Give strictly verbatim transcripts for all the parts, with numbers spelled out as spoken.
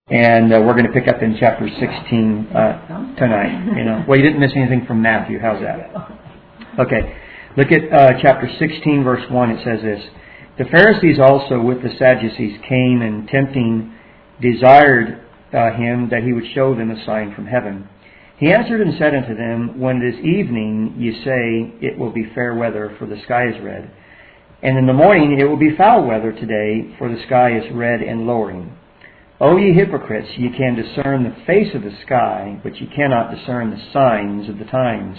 And uh, we're going to pick up in chapter sixteen uh, tonight. You know, well, you didn't miss anything from Matthew. How's that? Okay, look at uh, chapter sixteen, verse one. It says this: The Pharisees also with the Sadducees came, and tempting desired uh, him that he would show them a sign from heaven. He answered and said unto them, When it is evening, ye say, It will be fair weather, for the sky is red. And in the morning it will be foul weather today, for the sky is red and lowering. O ye hypocrites, ye can discern the face of the sky, but ye cannot discern the signs of the times.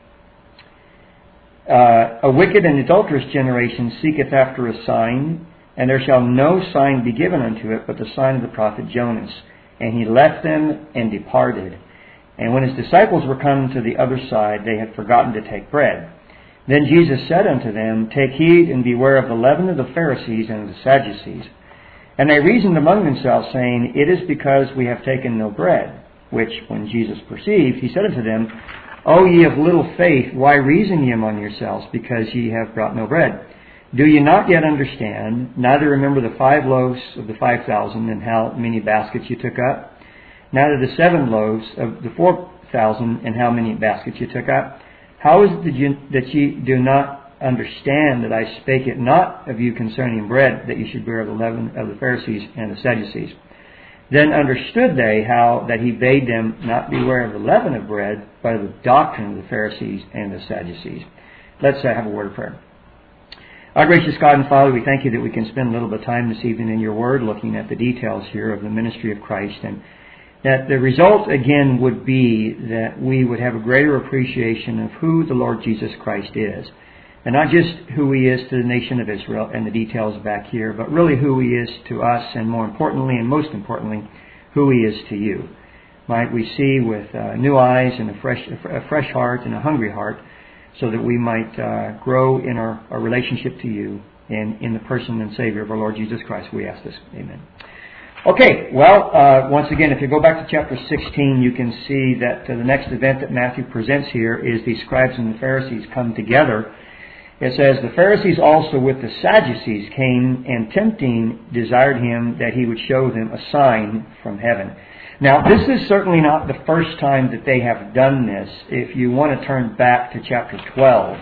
Uh, a wicked and adulterous generation seeketh after a sign, and there shall no sign be given unto it but the sign of the prophet Jonas. And he left them and departed. And when his disciples were come to the other side, they had forgotten to take bread. Then Jesus said unto them, Take heed and beware of the leaven of the Pharisees and of the Sadducees. And they reasoned among themselves, saying, It is because we have taken no bread. Which, when Jesus perceived, he said unto them, O ye of little faith, why reason ye among yourselves, because ye have brought no bread? Do ye not yet understand, neither remember the five loaves of the five thousand, and how many baskets you took up? Neither the seven loaves of the four thousand, and how many baskets you took up? How is it that ye, that ye do not understand that I spake it not of you concerning bread, that you should bear the leaven of the Pharisees and the Sadducees? Then understood they how that he bade them not beware of the leaven of bread, but of the doctrine of the Pharisees and the Sadducees. Let's uh, have a word of prayer. Our gracious God and Father, we thank you that we can spend a little bit of time this evening in your word, looking at the details here of the ministry of Christ, and that the result again would be that we would have a greater appreciation of who the Lord Jesus Christ is. And not just who he is to the nation of Israel and the details back here, but really who he is to us, and more importantly, and most importantly, who he is to you. Might we see with uh, new eyes and a fresh, a fresh heart and a hungry heart, so that we might uh, grow in our, our relationship to you and in the person and Savior of our Lord Jesus Christ. We ask this. Amen. Okay, well, uh, once again, if you go back to chapter sixteen, you can see that uh, the next event that Matthew presents here is the scribes and the Pharisees come together. It says, The Pharisees also with the Sadducees came, and tempting desired him that he would show them a sign from heaven. Now, this is certainly not the first time that they have done this. If you want to turn back to chapter twelve,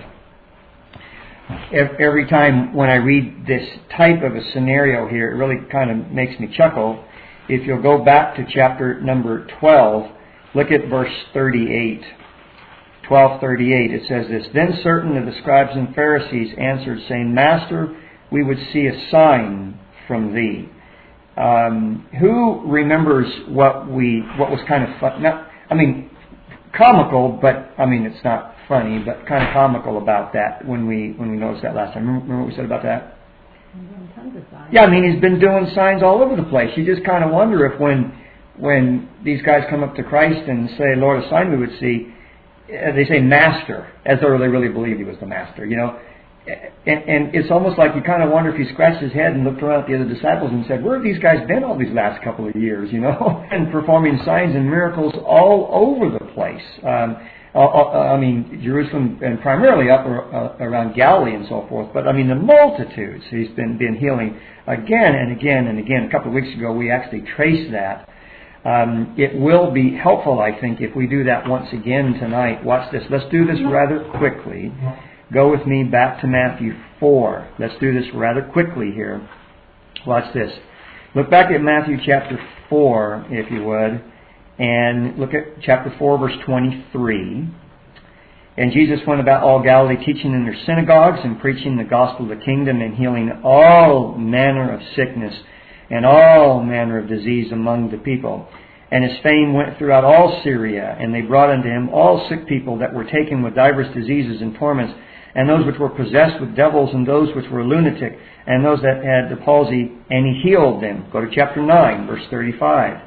every time when I read this type of a scenario here, it really kind of makes me chuckle. If you'll go back to chapter number twelve, look at verse thirty-eight. twelve thirty-eight, it says this, Then certain of the scribes and Pharisees answered, saying, Master, we would see a sign from thee. Um, who remembers what we what was kind of fun? Not, I mean, comical, but I mean it's not funny, but kind of comical about that when we when we noticed that last time. Remember, remember what we said about that? Tons of signs. Yeah, I mean he's been doing signs all over the place. You just kind of wonder if when when these guys come up to Christ and say, Lord, a sign we would see, they say Master, as though they really believed he was the Master, you know. And, and it's almost like you kind of wonder if he scratched his head and looked around at the other disciples and said, where have these guys been all these last couple of years, you know, and performing signs and miracles all over the place. Um, I mean, Jerusalem and primarily up around Galilee and so forth, but I mean the multitudes he's been, been healing again and again and again. A couple of weeks ago we actually traced that. Um, it will be helpful, I think, if we do that once again tonight. Watch this. Let's do this rather quickly. Go with me back to Matthew four. Let's do this rather quickly here. Watch this. Look back at Matthew chapter four, if you would, and look at chapter four, verse twenty-three. And Jesus went about all Galilee, teaching in their synagogues and preaching the gospel of the kingdom and healing all manner of sickness and all manner of disease among the people. And his fame went throughout all Syria, and they brought unto him all sick people that were taken with divers diseases and torments, and those which were possessed with devils, and those which were lunatic, and those that had the palsy, and he healed them. Go to chapter nine, verse thirty-five.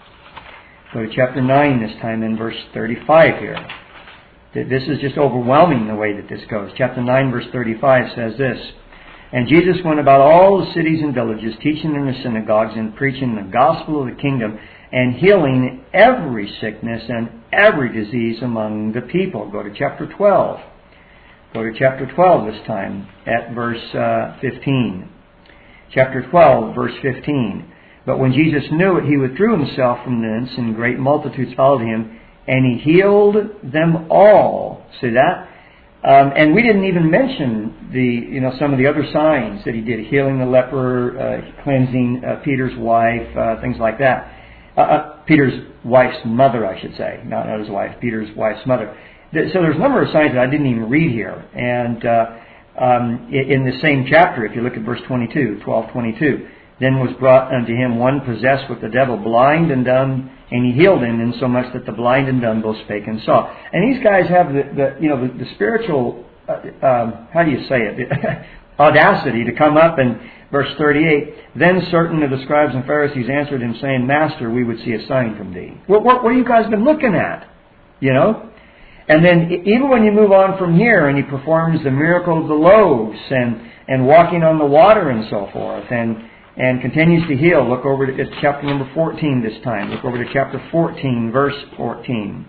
Go to chapter nine this time, in verse thirty-five here. This is just overwhelming the way that this goes. Chapter nine, verse thirty-five says this, And Jesus went about all the cities and villages, teaching in the synagogues and preaching the gospel of the kingdom, and healing every sickness and every disease among the people. Go to chapter twelve. Go to chapter twelve this time, at verse uh, fifteen. Chapter twelve, verse fifteen. But when Jesus knew it, he withdrew himself from thence, and great multitudes followed him, and he healed them all. See that? Um, and we didn't even mention the, you know, some of the other signs that he did, healing the leper, uh, cleansing uh, Peter's wife, uh, things like that. Uh, uh, Peter's wife's mother, I should say, not, not his wife, Peter's wife's mother. So there's a number of signs that I didn't even read here. And uh, um, in the same chapter, if you look at verse twenty-two, twelve twenty-two, then was brought unto him one possessed with the devil, blind and dumb, and he healed him, insomuch that the blind and dumb both spake and saw. And these guys have the, the you know, the, the spiritual, uh, um, how do you say it, the audacity to come up and, verse thirty-eight, then certain of the scribes and Pharisees answered him, saying, Master, we would see a sign from thee. What, what, what have you guys been looking at? You know? And then even when you move on from here and he performs the miracle of the loaves and, and walking on the water and so forth, and and continues to heal. Look over to it's chapter number fourteen this time. Look over to chapter fourteen, verse fourteen.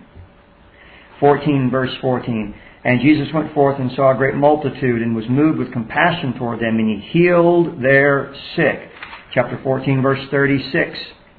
fourteen, verse fourteen. And Jesus went forth and saw a great multitude, and was moved with compassion toward them, and he healed their sick. Chapter fourteen, verse thirty-six.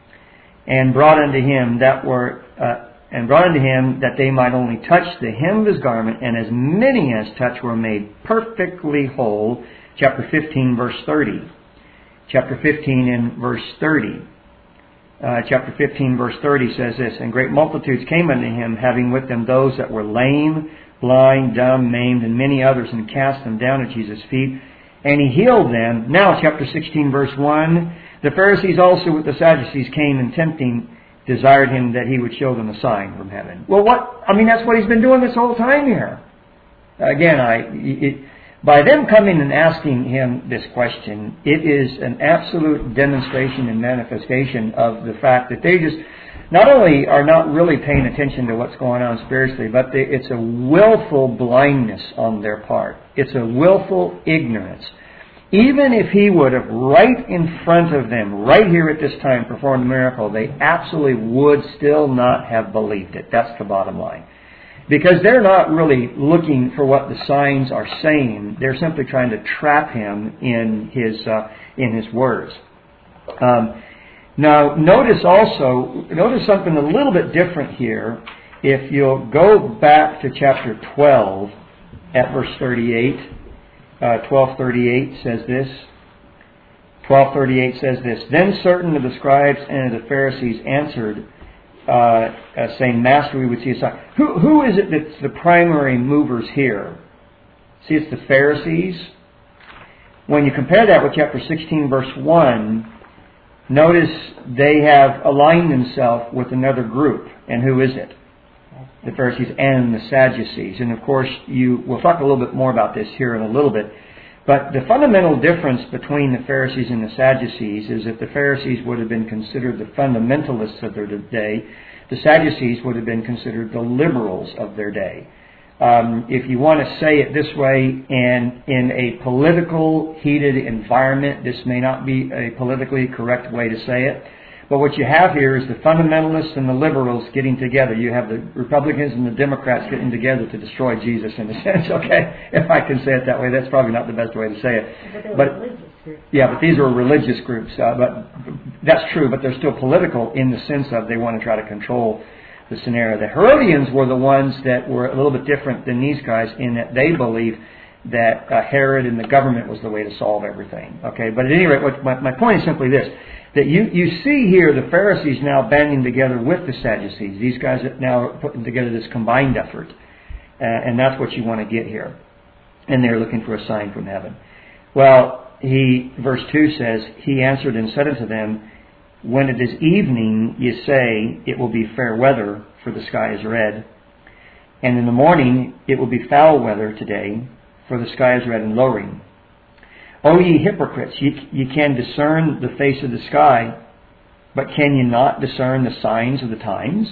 And brought unto him that were uh, and brought unto him that they might only touch the hem of his garment, and as many as touched were made perfectly whole. Chapter fifteen, verse thirty. Chapter fifteen and verse thirty. Uh, chapter fifteen, verse thirty says this, and great multitudes came unto him, having with them those that were lame, blind, dumb, maimed, and many others, and cast them down at Jesus' feet, and he healed them. Now, chapter sixteen, verse one, the Pharisees also with the Sadducees came, and tempting, desired him that he would show them a sign from heaven. Well, what? I mean, that's what he's been doing this whole time here. Again, I... It, By them coming and asking him this question, it is an absolute demonstration and manifestation of the fact that they just not only are not really paying attention to what's going on spiritually, but they, it's a willful blindness on their part. It's a willful ignorance. Even if he would have right in front of them, right here at this time, performed a miracle, they absolutely would still not have believed it. That's the bottom line. Because they're not really looking for what the signs are saying. They're simply trying to trap him in his uh, in his words. Um, now, notice also, notice something a little bit different here. If you'll go back to chapter twelve at verse thirty-eight, uh, twelve thirty-eight says this. twelve thirty-eight says this. Then certain of the scribes and of the Pharisees answered, Uh, uh, saying, Master, we would see a sign. Who, who is it that's the primary movers here? See, it's the Pharisees. When you compare that with chapter sixteen, verse one, notice they have aligned themselves with another group. And who is it? The Pharisees and the Sadducees. And of course, you we'll talk a little bit more about this here in a little bit. But the fundamental difference between the Pharisees and the Sadducees is that the Pharisees would have been considered the fundamentalists of their day. The Sadducees would have been considered the liberals of their day. Um, if you want to say it this way, and in a political, heated environment, this may not be a politically correct way to say it. But what you have here is the fundamentalists and the liberals getting together. You have the Republicans and the Democrats getting together to destroy Jesus, in a sense, okay? If I can say it that way, that's probably not the best way to say it. But they were but, religious groups. Yeah, but these are religious groups. Uh, but that's true, but they're still political in the sense of they want to try to control the scenario. The Herodians were the ones that were a little bit different than these guys in that they believe that uh, Herod and the government was the way to solve everything. Okay, but at any rate, what, my, my point is simply this. That you, you see here the Pharisees now banding together with the Sadducees. These guys are now putting together this combined effort. Uh, and that's what you want to get here. And they're looking for a sign from heaven. Well, he, verse two says, He answered and said unto them, When it is evening, ye say, It will be fair weather, for the sky is red. And in the morning, it will be foul weather today, for the sky is red and lowering. O ye hypocrites, ye, ye can discern the face of the sky, but can ye not discern the signs of the times?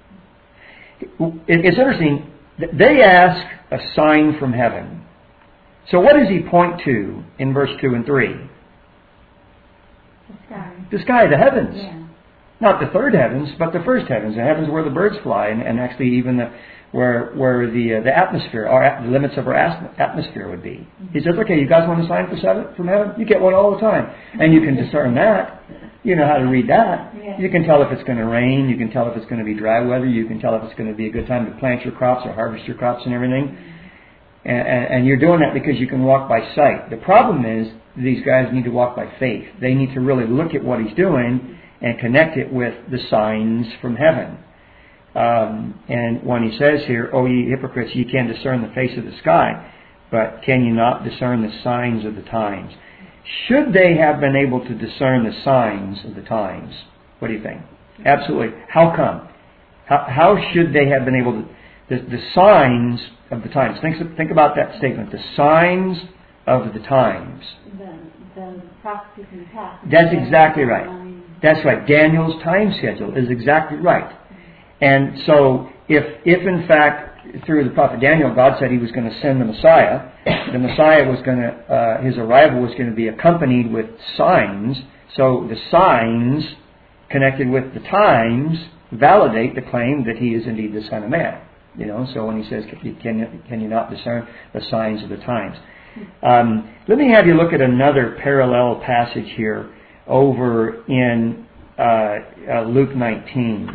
It's interesting. They ask a sign from heaven. So what does he point to in verse two and three? The sky. The sky, the heavens. Yeah. not the third heavens, but the first heavens, the heavens where the birds fly, and, and actually even the where where the uh, the atmosphere, our the limits of our atmosphere would be. He says, okay, you guys want a sign for seven, from heaven? You get one all the time, and you can discern that. You know how to read that. Yeah. You can tell if it's going to rain. You can tell if it's going to be dry weather. You can tell if it's going to be a good time to plant your crops or harvest your crops and everything. And, and, and you're doing that because you can walk by sight. The problem is these guys need to walk by faith. They need to really look at what he's doing and connect it with the signs from heaven. Um, and when he says here, "O ye hypocrites, ye can discern the face of the sky, but can you not discern the signs of the times?" Should they have been able to discern the signs of the times? What do you think? Absolutely. How come? How, how should they have been able to... The, the signs of the times. Think, think about that statement. The signs of the times. Then, then prophecy can pass. That's exactly right. That's right. Daniel's time schedule is exactly right. And so, if, if in fact, through the prophet Daniel, God said He was going to send the Messiah, the Messiah was going to, uh, His arrival was going to be accompanied with signs. So the signs connected with the times validate the claim that He is indeed the Son of Man. You know, so when He says, "Can you, can you not discern the signs of the times?" Um, let me have you look at another parallel passage here over in uh, uh, Luke nineteen.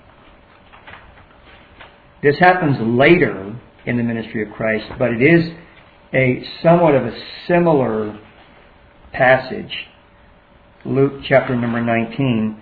This happens later in the ministry of Christ, but it is a somewhat of a similar passage. Luke chapter number nineteen.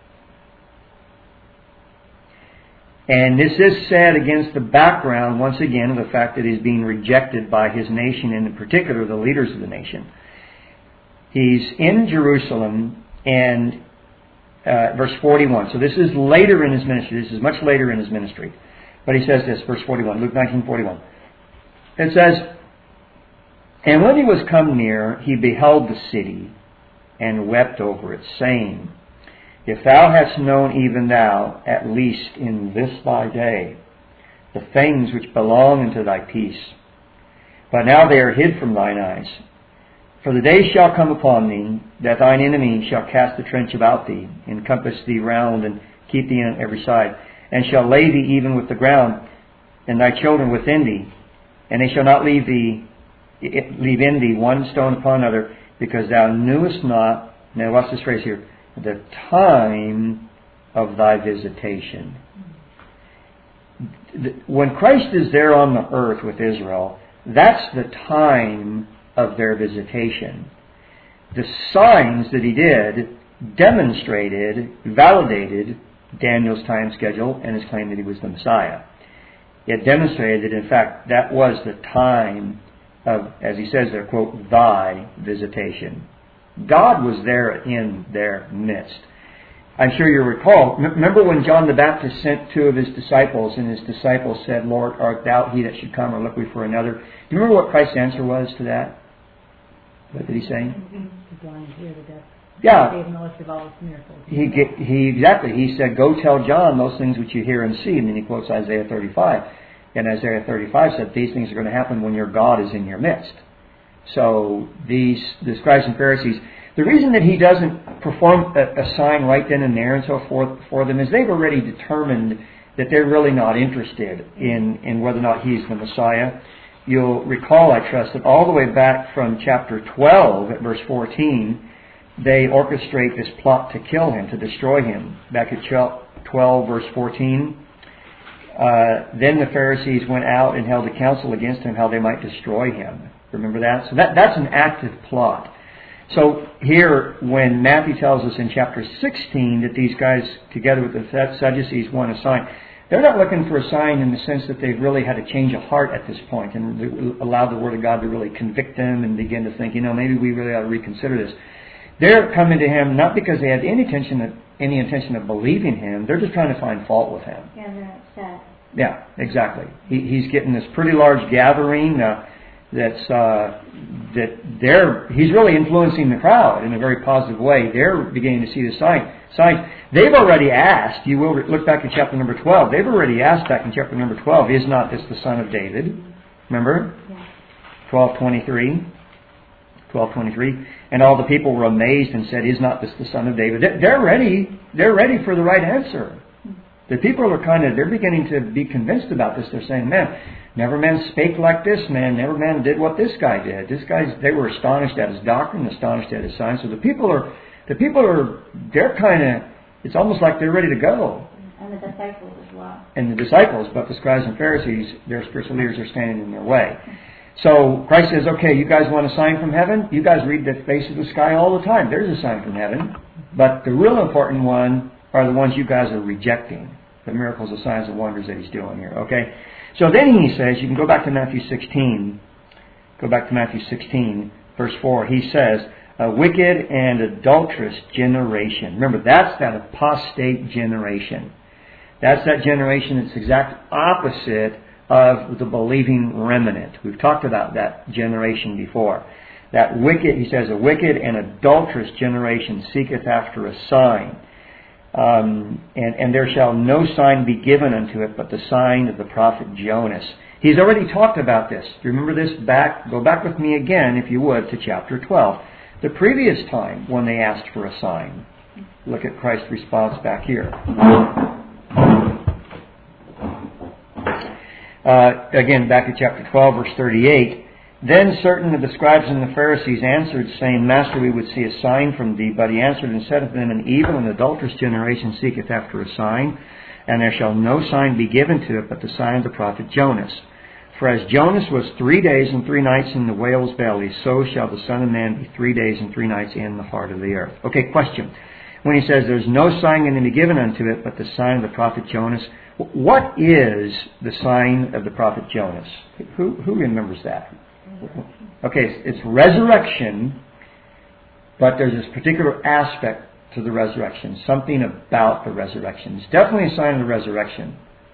And this is said against the background, once again, of the fact that he's being rejected by his nation, and in particular the leaders of the nation. He's in Jerusalem, and uh, verse forty-one. So this is later in his ministry. This is much later in his ministry. But he says this, verse forty-one, Luke nineteen forty-one. It says, "And when he was come near, he beheld the city, and wept over it, saying, If thou hadst known, even thou, at least in this thy day, the things which belong unto thy peace. But now they are hid from thine eyes. For the day shall come upon thee, that thine enemy shall cast a trench about thee, encompass thee round, and keep thee on every side, and shall lay thee even with the ground, and thy children within thee. And they shall not leave thee, leave in thee one stone upon another, because thou knewest not," now watch this phrase here, "the time of thy visitation." When Christ is there on the earth with Israel, that's the time of their visitation. The signs that He did demonstrated, validated Daniel's time schedule and his claim that he was the Messiah. It demonstrated that, in fact, that was the time of, as he says there, quote, "thy visitation." God was there in their midst. I'm sure you recall, remember when John the Baptist sent two of his disciples, and his disciples said, "Lord, art thou he that should come, or look we for another?" Do you remember what Christ's answer was to that? What did He say? The blind hear, the deaf. Yeah. Gave knowledge of all His miracles. He, he exactly. He said, "Go tell John those things which you hear and see." And then he quotes Isaiah thirty-five. And Isaiah thirty-five said, "These things are going to happen when your God is in your midst." So these the scribes and Pharisees, the reason that He doesn't perform a, a sign right then and there and so forth for them is they've already determined that they're really not interested in, in whether or not He's the Messiah. You'll recall, I trust, that all the way back from chapter twelve at verse fourteen, they orchestrate this plot to kill Him, to destroy Him. Back at twelve, verse fourteen, uh, then the Pharisees went out and held a council against Him, how they might destroy Him. Remember that? So that, that's an active plot. So here, when Matthew tells us in chapter sixteen that these guys, together with the Sadducees, want a sign, they're not looking for a sign in the sense that they've really had a change of heart at this point and allowed the Word of God to really convict them and begin to think, you know, maybe we really ought to reconsider this. They're coming to Him not because they had any intention of, any intention of believing Him. They're just trying to find fault with Him. Yeah, they're upset. Yeah, exactly. He, he's getting this pretty large gathering uh, that's uh, that they're he's really influencing the crowd in a very positive way. They're beginning to see the sign signs. They've already asked. You will look back at chapter number twelve. They've already asked back in chapter number twelve. Is not this the son of David? Remember, Yeah. twelve twenty three. twelve twenty-three. And all the people were amazed and said, "Is not this the son of David?" They're ready. They're ready for the right answer. The people are kind of, they're beginning to be convinced about this. They're saying, "Man, never man spake like this man. Never man did what this guy did." This guy's, they were astonished at his doctrine, astonished at his signs. So the people are, the people are, they're kind of, it's almost like they're ready to go. And the disciples as well. And the disciples, but the scribes and Pharisees, their spiritual leaders, are standing in their way. So Christ says, "Okay, you guys want a sign from heaven? You guys read the face of the sky all the time. There's a sign from heaven. But the real important one are the ones you guys are rejecting. The miracles, the signs, and wonders that he's doing here." Okay? So then he says, you can go back to Matthew sixteen. Go back to Matthew sixteen, verse four. He says, "A wicked and adulterous generation." Remember, that's that apostate generation. That's that generation that's the exact opposite of the believing remnant. We've talked about that generation before. That wicked, he says, "a wicked and adulterous generation seeketh after a sign. Um, and, and there shall no sign be given unto it but the sign of the prophet Jonas." He's already talked about this. Do you remember this? Back, go back with me again, if you would, to chapter twelve. The previous time when they asked for a sign. Look at Christ's response back here. Uh, again, back at chapter twelve, verse thirty-eight. "Then certain of the scribes and the Pharisees answered, saying, Master, we would see a sign from thee. But he answered and said unto them, An evil and adulterous generation seeketh after a sign, and there shall no sign be given to it but the sign of the prophet Jonas. For as Jonas was three days and three nights in the whale's belly, so shall the Son of Man be three days and three nights in the heart of the earth." Okay, question. When he says there's no sign going to be given unto it but the sign of the prophet Jonas, what is the sign of the prophet Jonas? Who, who remembers that? Okay, it's resurrection, but there's this particular aspect to the resurrection, something about the resurrection. It's definitely a sign of the resurrection.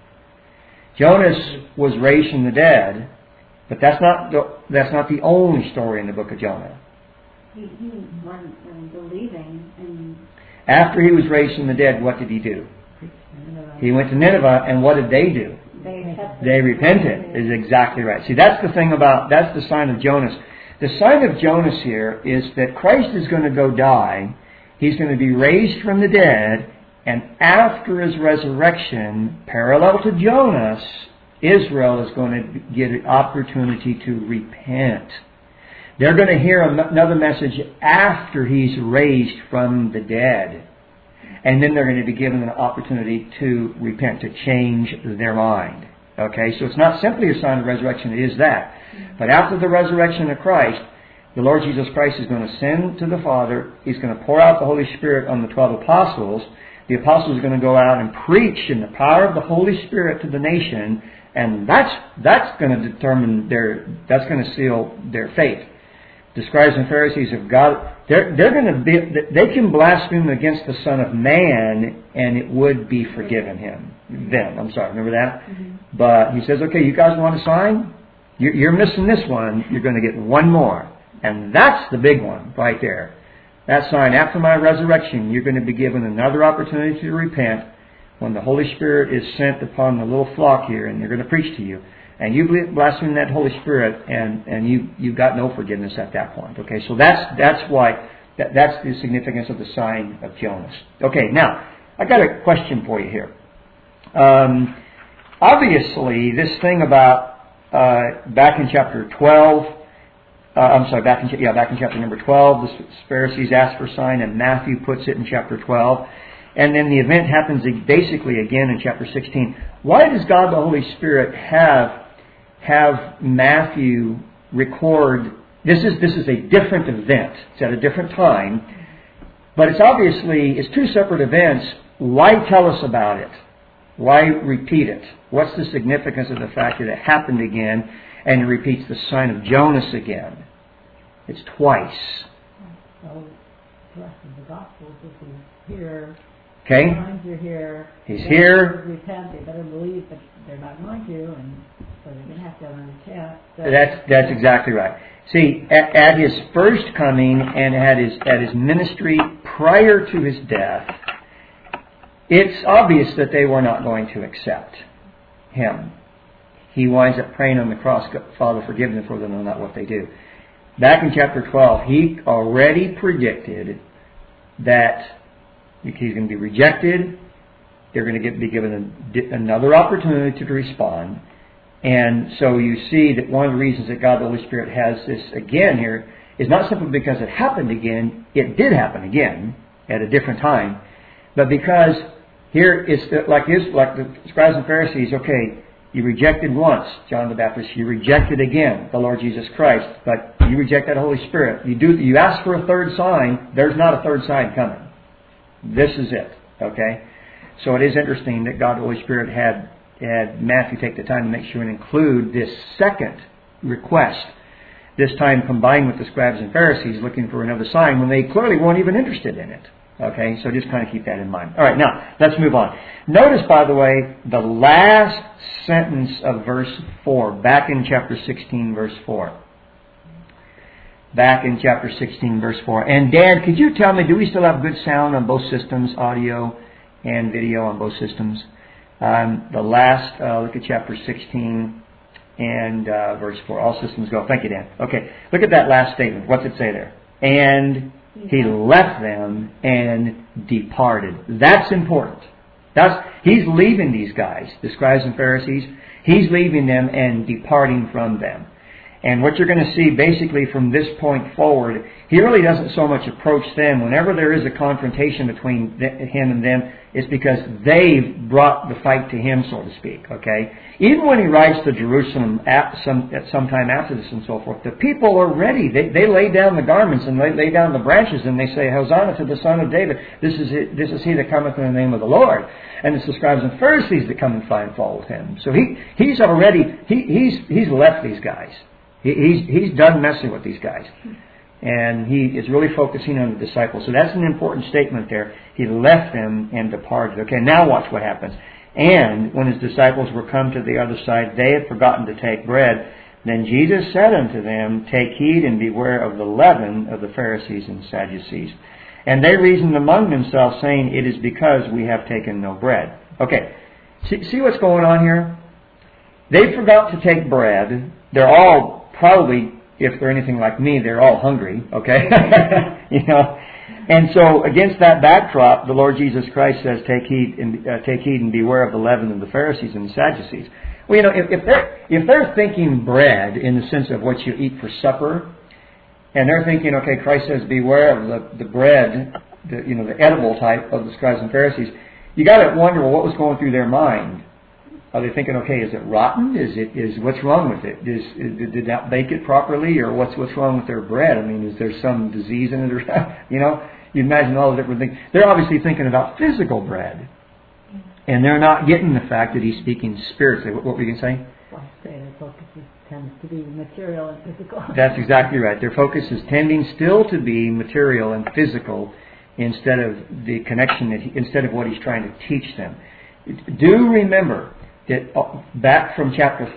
Jonas was raised from the dead, but that's not the, that's not the only story in the book of Jonah. He, he went um, believing and... After he was raised from the dead, what did he do? He went to Nineveh, and what did they do? They, they repented. Is exactly right. See, that's the thing about, that's the sign of Jonas. The sign of Jonas here is that Christ is going to go die. He's going to be raised from the dead, and after his resurrection, parallel to Jonas, Israel is going to get an opportunity to repent. They're going to hear another message after he's raised from the dead. And then they're going to be given an opportunity to repent, to change their mind. Okay, so it's not simply a sign of resurrection, it is that. But after the resurrection of Christ, the Lord Jesus Christ is going to send to the Father. He's going to pour out the Holy Spirit on the twelve apostles. The apostles are going to go out and preach in the power of the Holy Spirit to the nation. And that's that's going to determine their, that's going to seal their fate. The scribes and Pharisees have got, they're, they're going to be, they can blaspheme against the Son of Man and it would be forgiven him. Them, I'm sorry, remember that? Mm-hmm. But he says, okay, you guys want a sign? You're, you're missing this one. You're going to get one more. And that's the big one right there. That sign, after my resurrection, you're going to be given another opportunity to repent when the Holy Spirit is sent upon the little flock here and they're going to preach to you. And you blaspheme that Holy Spirit, and, and you you've got no forgiveness at that point. Okay, so that's that's why that, that's the significance of the sign of Jonas. Okay, now I got a question for you here. Um, obviously, this thing about uh, back in chapter twelve, uh, I'm sorry, back in yeah back in chapter number twelve, the Pharisees asked for a sign, and Matthew puts it in chapter twelve. And then the event happens basically again in chapter sixteen. Why does God the Holy Spirit have have Matthew record? This is this is a different event. It's at a different time, but it's obviously it's two separate events. Why tell us about it? Why repeat it? What's the significance of the fact that it happened again and it repeats the sign of Jonas again? It's twice. So the rest of the Gospels, this is here. Okay. Signs are here. He's here. Repent. They better believe, but they're not going to, and so they're going to have to repent. So that's that's exactly right. See, at, at his first coming and at his at his ministry prior to his death, it's obvious that they were not going to accept him. He winds up praying on the cross, Father, forgive them, for they know not what they do. back in chapter twelve, he already predicted that he's going to be rejected. They're going to get, be given a, another opportunity to respond. And so you see that one of the reasons that God the Holy Spirit has this again here is not simply because it happened again. It did happen again at a different time. But because here it's like this, like the scribes and Pharisees, okay, you rejected once John the Baptist, you rejected again the Lord Jesus Christ, but you reject that Holy Spirit. You do, you ask for a third sign, there's not a third sign coming. This is it, okay? So it is interesting that God the Holy Spirit had, had Matthew take the time to make sure and include this second request, this time combined with the scribes and Pharisees looking for another sign when they clearly weren't even interested in it. Okay, so just kind of keep that in mind. All right, now, let's move on. Notice, by the way, the last sentence of verse four, back in chapter sixteen, verse four. Back in chapter sixteen, verse four. And Dan, could you tell me, do we still have good sound on both systems, audio and video on both systems? Um, the last, uh, look at chapter sixteen and uh, verse four. All systems go. Thank you, Dan. Okay, look at that last statement. What's it say there? And he left them and departed. That's important. That's, he's leaving these guys, the scribes and Pharisees. He's leaving them and departing from them. And what you're going to see basically from this point forward, he really doesn't so much approach them. Whenever there is a confrontation between him and them, it's because they've brought the fight to him, so to speak. Okay. Even when he rides to Jerusalem at some at some time after this and so forth, the people are ready. They they lay down the garments and they lay down the branches and they say, "Hosanna to the Son of David! This is it, this is he that cometh in the name of the Lord." And it's the scribes and Pharisees that come and find fault with him. So he he's already he he's he's left these guys. He, he's he's done messing with these guys. And he is really focusing on the disciples. So that's an important statement there. He left them and departed. Okay, now watch what happens. And when his disciples were come to the other side, they had forgotten to take bread. Then Jesus said unto them, Take heed and beware of the leaven of the Pharisees and Sadducees. And they reasoned among themselves, saying, It is because we have taken no bread. Okay, see, see what's going on here? They forgot to take bread. They're all probably, if they're anything like me, they're all hungry, okay? you know, and so against that backdrop, the Lord Jesus Christ says, "Take heed and uh, take heed and beware of the leaven of the Pharisees and the Sadducees." Well, you know, if, if they're if they're thinking bread in the sense of what you eat for supper, and they're thinking, okay, Christ says, "Beware of the, the bread," the, you know, the edible type of the scribes and Pharisees. You got to wonder, well, what was going through their mind? Are they thinking, okay, is it rotten? Is it is what's wrong with it? Is, is did that bake it properly, or what's what's wrong with their bread? I mean, is there some disease in it, or you know? You imagine all the different things. They're obviously thinking about physical bread, and they're not getting the fact that he's speaking spiritually. What, what were you going to say? Well, their focus tends to be material and physical. That's exactly right. Their focus is tending still to be material and physical instead of the connection that he, instead of what he's trying to teach them. Do remember that back from chapter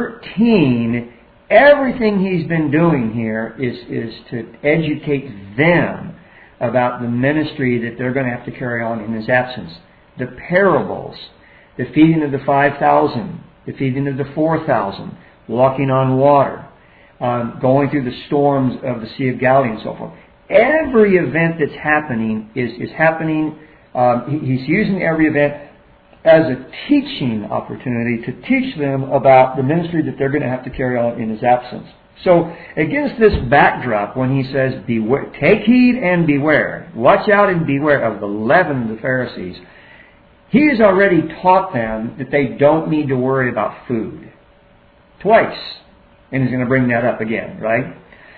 thirteen, everything he's been doing here is, is to educate them about the ministry that they're going to have to carry on in his absence. The parables, the feeding of the five thousand, the feeding of the four thousand, walking on water, um, going through the storms of the Sea of Galilee and so forth. Every event that's happening is, is happening, um, he, he's using every event as a teaching opportunity to teach them about the ministry that they're going to have to carry on in his absence. So against this backdrop, when he says, beware, take heed and beware, watch out and beware of the leaven of the Pharisees, he has already taught them that they don't need to worry about food. Twice. And he's going to bring that up again, right?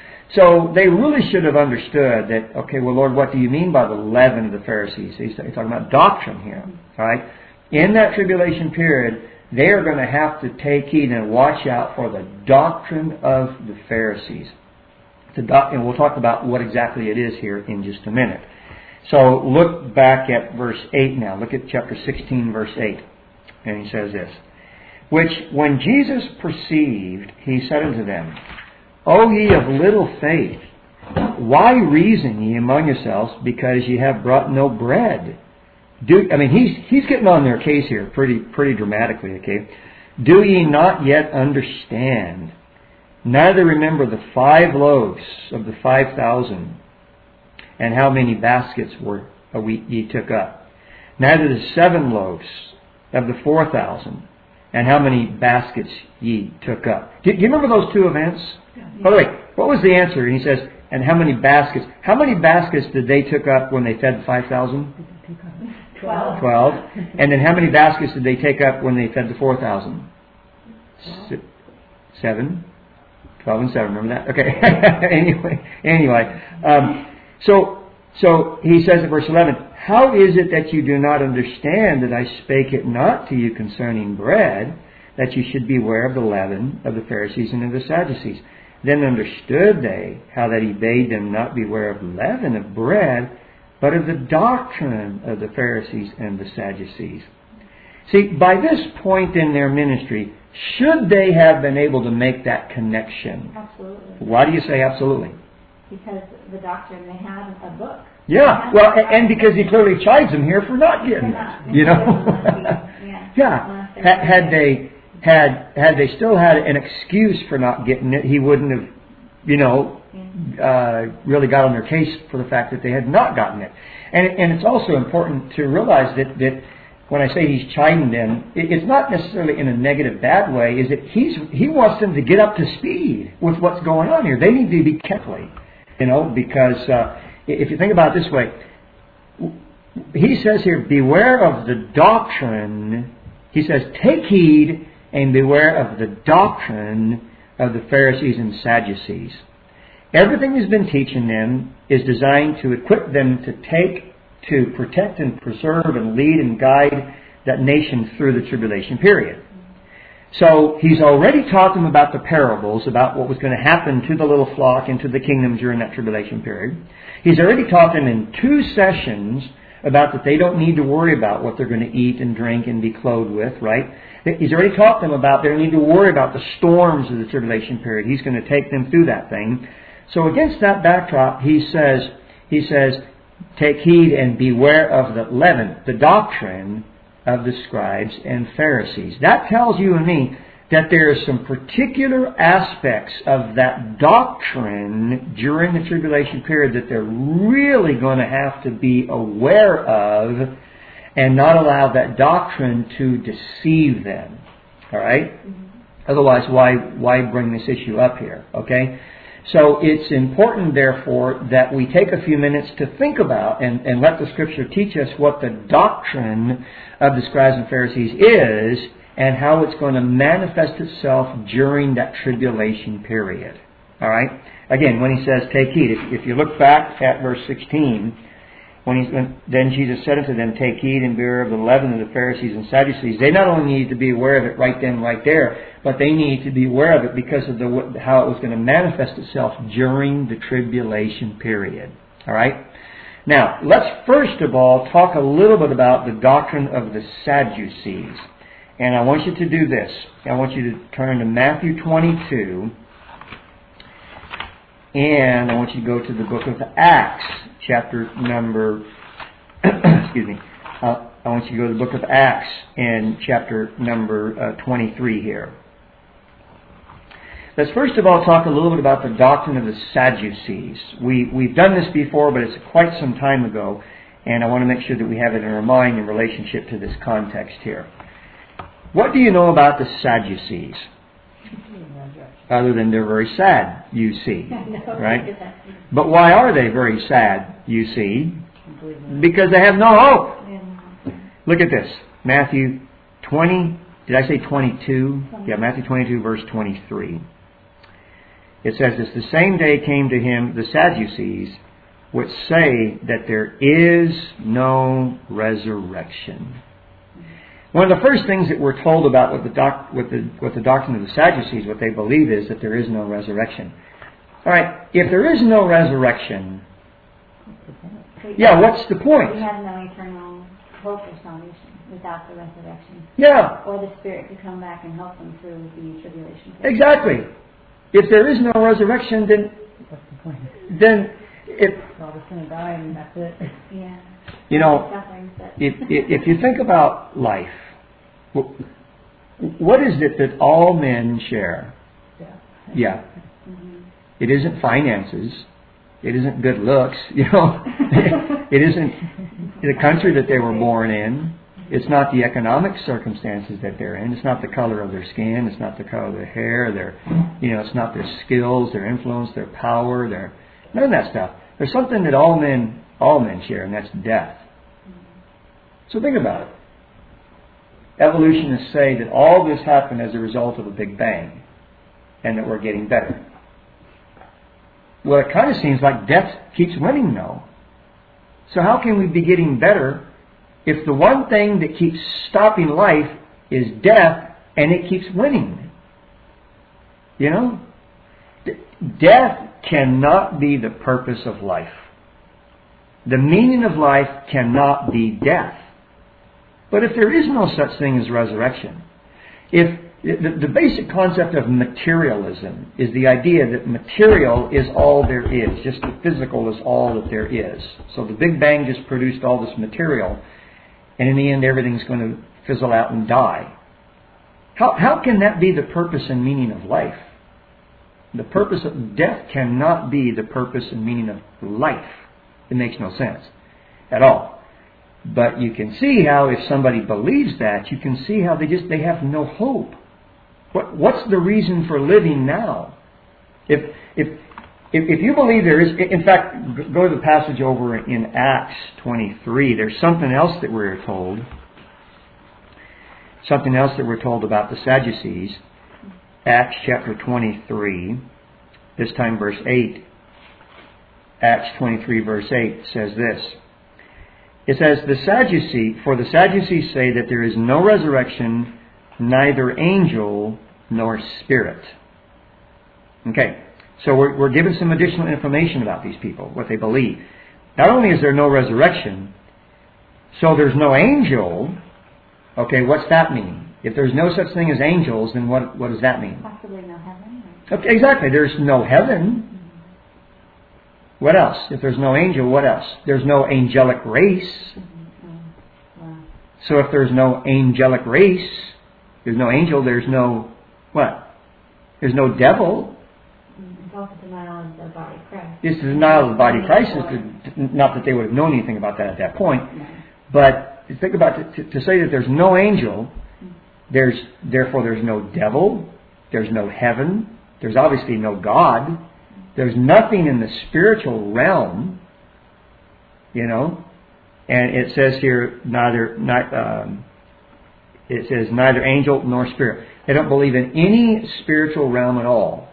So they really should have understood that, okay, well, Lord, what do you mean by the leaven of the Pharisees? He's talking about doctrine here, all right? In that tribulation period, they are going to have to take heed and watch out for the doctrine of the Pharisees. The doc- and we'll talk about what exactly it is here in just a minute. So look back at verse eight now. Look at chapter sixteen, verse eight. And he says this. Which when Jesus perceived, he said unto them, O ye of little faith, why reason ye among yourselves, because ye have brought no bread? Do, I mean, he's he's getting on their case here pretty pretty dramatically, okay? Do ye not yet understand Neither remember the five loaves of the five thousand, and how many baskets were uh, we, ye took up. Neither the seven loaves of the four thousand, and how many baskets ye took up. Do, do you remember those two events? Yeah. By the way, what was the answer? And he says, and how many baskets? How many baskets did they took up when they fed the five thousand? Twelve. Twelve. And then how many baskets did they take up when they fed the four thousand? Seven. Twelve and seven. Remember that? Okay. anyway, anyway. Um, so, so he says in verse eleven, how is it that you do not understand that I spake it not to you concerning bread, that you should beware of the leaven of the Pharisees and of the Sadducees? Then understood they how that he bade them not beware of leaven of bread, but of the doctrine of the Pharisees and the Sadducees. See, by this point in their ministry, should they have been able to make that connection? Absolutely. Why do you say absolutely? Because the doctrine, they had a book. Yeah, well, and because he clearly chides them here for not getting it, you know. Yeah, had they had had they still had an excuse for not getting it, he wouldn't have, you know, uh, really got on their case for the fact that they had not gotten it. And and it's also important to realize that that when I say he's chiding them, it's not necessarily in a negative, bad way. Is that he's he wants them to get up to speed with what's going on here. They need to be careful, you know, because. Uh, If you think about it this way, he says here, beware of the doctrine. He says, take heed and beware of the doctrine of the Pharisees and Sadducees. Everything he's been teaching them is designed to equip them to take, to protect and preserve and lead and guide that nation through the tribulation period. So he's already taught them about the parables, about what was going to happen to the little flock and to the kingdom during that tribulation period. He's already taught them in two sessions about that they don't need to worry about what they're going to eat and drink and be clothed with, right? He's already taught them about they don't need to worry about the storms of the tribulation period. He's going to take them through that thing. So against that backdrop, he says, he says, take heed and beware of the leaven, the doctrine of the scribes and Pharisees. That tells you and me that there are some particular aspects of that doctrine during the tribulation period that they're really going to have to be aware of and not allow that doctrine to deceive them. All right? Mm-hmm. Otherwise, why why bring this issue up here? Okay? So it's important, therefore, that we take a few minutes to think about and, and let the Scripture teach us what the doctrine of the scribes and Pharisees is and how it's going to manifest itself during that tribulation period. All right? Again, when he says, take heed, if, if you look back at verse sixteen, when, he, when then Jesus said unto them, take heed and beware of the leaven of the Pharisees and Sadducees. They not only need to be aware of it right then, right there, but they need to be aware of it because of the, how it was going to manifest itself during the tribulation period. All right? Now, let's first of all talk a little bit about the doctrine of the Sadducees. And I want you to do this. I want you to turn to Matthew twenty-two. And I want you to go to the book of Acts, chapter number, excuse me, uh, I want you to go to the book of Acts and chapter number uh, twenty-three here. Let's first of all talk a little bit about the doctrine of the Sadducees. We, we've done this before, but it's quite some time ago, and I want to make sure that we have it in our mind in relationship to this context here. What do you know about the Sadducees? Other than they're very sad, you see. Right? But why are they very sad, you see? Because they have no hope. Look at this. Matthew twenty, did I say twenty-two? Yeah, Matthew twenty-two, verse twenty-three. It says this, the same day came to him the Sadducees, which say that there is no resurrection. One of the first things that we're told about with the, doc, with, the, with the doctrine of the Sadducees, what they believe is that there is no resurrection. All right, if there is no resurrection, yeah, what's the point? We have no eternal hope or salvation without the resurrection. Yeah. Or the Spirit to come back and help them through the tribulation. Exactly. If there is no resurrection, then what's the point? Then it. We're all just going to die and that's it. Yeah. You know, if, if if you think about life, what is it that all men share? Death. Yeah. Mm-hmm. It isn't finances. It isn't good looks. You know, it isn't the country that they were born in. It's not the economic circumstances that they're in. It's not the color of their skin. It's not the color of their hair. Their, you know, it's not their skills, their influence, their power, their none of that stuff. There's something that all men, all men share, and that's death. So think about it. Evolutionists say that all this happened as a result of a Big Bang, and that we're getting better. Well, it kind of seems like death keeps winning, though. So how can we be getting better if the one thing that keeps stopping life is death, and it keeps winning? You know? Death cannot be the purpose of life. The meaning of life cannot be death. But if there is no such thing as resurrection, if the, the basic concept of materialism is the idea that material is all there is, just the physical is all that there is. So the Big Bang just produced all this material, and in the end everything's going to fizzle out and die. How, how can that be the purpose and meaning of life? The purpose of death cannot be the purpose and meaning of life. It makes no sense at all. But you can see how if somebody believes that, you can see how they just they have no hope. What what's the reason for living now? If if if, if you believe there is, in fact, go to the passage over in Acts twenty-three. There's something else that we're told. Something else that we're told about the Sadducees. Acts chapter twenty-three, this time verse eight. Acts twenty-three verse eight says this. It says, the Sadducee, for the Sadducees say that there is no resurrection, neither angel nor spirit. Okay, so we're, we're given some additional information about these people, what they believe. Not only is there no resurrection, so there's no angel. Okay, what's that mean? If there's no such thing as angels, then what, what does that mean? Possibly no heaven. Okay, exactly, there's no heaven. What else? If there's no angel, what else? There's no angelic race. Mm-hmm. Wow. So if there's no angelic race, there's no angel, there's no, what? There's no devil. It's also denial of the body of Christ. This is denial of the body of Christ. It's not that they would have known anything about that at that point. No. But think about it, to, to say that there's no angel, there's therefore there's no devil, there's no heaven, there's obviously no God. There's nothing in the spiritual realm, you know, and it says here neither, not, um, it says neither angel nor spirit. They don't believe in any spiritual realm at all.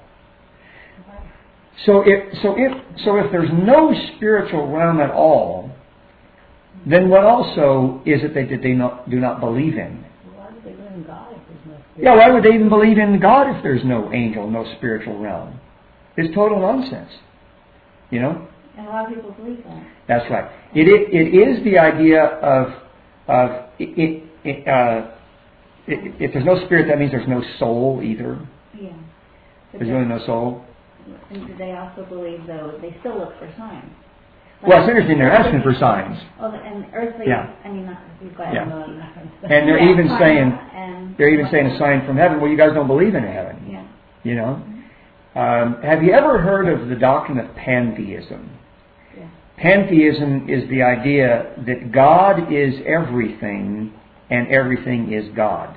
So if so if so if there's no spiritual realm at all, then what also is it that they not, do not believe in? Why would they believe in God if there's no spirit? Yeah, why would they even believe in God if there's no angel, no spiritual realm? It's total nonsense, you know. And a lot of people believe that. That's right. It it, it is the idea of of it, it, uh, it, if there's no spirit, that means there's no soul either. Yeah. But There's really no soul. And they also believe, though, they still look for signs. Well, it's interesting. They're asking for signs. Oh, and earthly. Yeah. I mean, not, you've got Yeah. no, not going to And they're yeah, even fine. saying And they're even saying a sign from heaven. Well, you guys don't believe in heaven. Yeah. You know. Um, have you ever heard of the doctrine of pantheism? Yeah. Pantheism is the idea that God is everything and everything is God.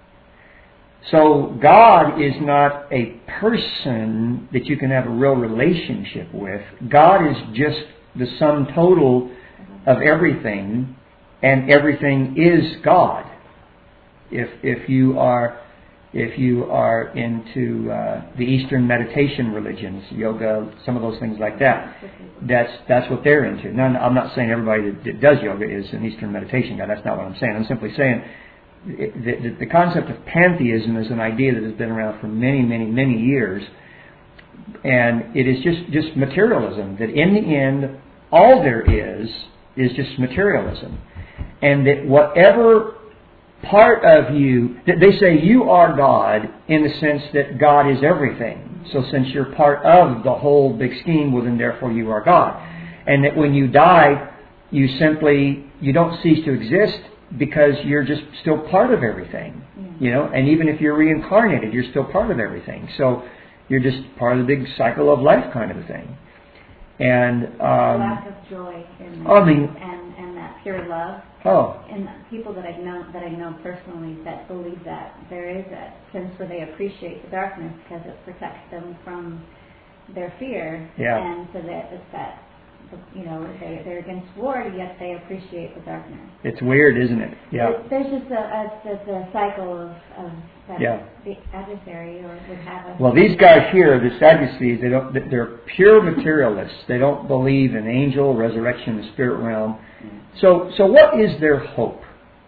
So God is not a person that you can have a real relationship with. God is just the sum total of everything, and everything is God. If if you are if you are into uh, the Eastern meditation religions, yoga, some of those things like that, that's that's what they're into. Now, I'm not saying everybody that, that does yoga is an Eastern meditation guy. That's not what I'm saying. I'm simply saying it, the, the concept of pantheism is an idea that has been around for many, many, many years, and it is just just materialism. That in the end, all there is is just materialism, and that whatever part of you, they say you are God in the sense that God is everything. So since you're part of the whole big scheme, well then therefore you are God. And that when you die, you simply, you don't cease to exist because you're just still part of everything. Yeah. You know, and even if you're reincarnated, you're still part of everything. So You're just part of the big cycle of life kind of a thing. And um, lack of joy in I mean, and and that pure love. Oh. And people that I know that I know personally that believe that there is a sense where they appreciate the darkness because it protects them from their fear. Yeah. And so that it's that, you know, they they're against war, yet they appreciate the darkness. It's weird, isn't it? Yeah. It, there's just a, a, a, a cycle of, of that yeah. the adversary or would have us. Well, these guys here, the Sadducees, they don't. They're pure materialists. They don't believe in angel, resurrection, the spirit realm. Mm. So, so what is their hope?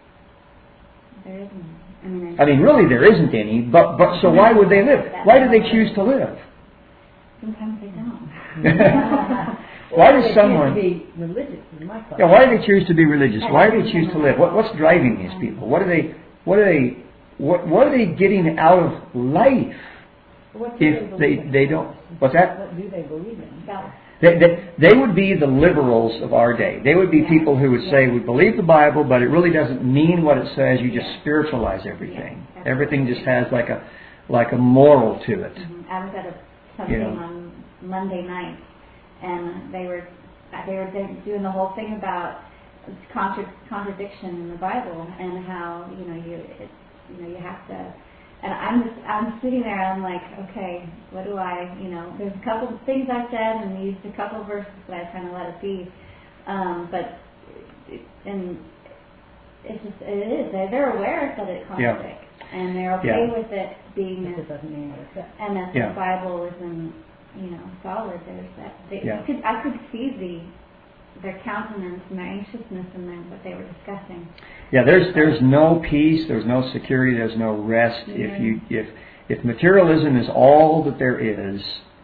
There isn't. I mean, I mean, really, there isn't any. But, but so why would they live? Why do they choose to live? Sometimes they don't. Why does someone? Be religious, in my yeah. Why do they choose to be religious? Why do they choose to live? What, what's driving these people? What are they? What are they? What, what are they getting out of life? What do If they, they they don't. What's that? What do they believe in? They, they, they would be the liberals of our day. They would be people who would say, we believe the Bible, but it really doesn't mean what it says. You just spiritualize everything. Everything just has like a like a moral to it. Mm-hmm. I was at a something you know. on Monday night, and they were they were doing the whole thing about contra- contradiction in the Bible and how you know you it, you know you have to. And I'm just, I'm sitting there and I'm like, okay, what do I, you know, there's a couple of things I said and used a couple of verses, but I kind of let it be. Um, but, and it's just, it is, they're aware that it contradicts. Yeah. And they're okay yeah. with it being, it doesn't mean it. And that yeah. the Bible isn't, you know, solid. There's that, they, yeah. could, I could see the, their countenance and their anxiousness in them, what they were discussing. Yeah, there's there's no peace, there's no security, there's no rest. Mm-hmm. If you if if materialism is all that there is,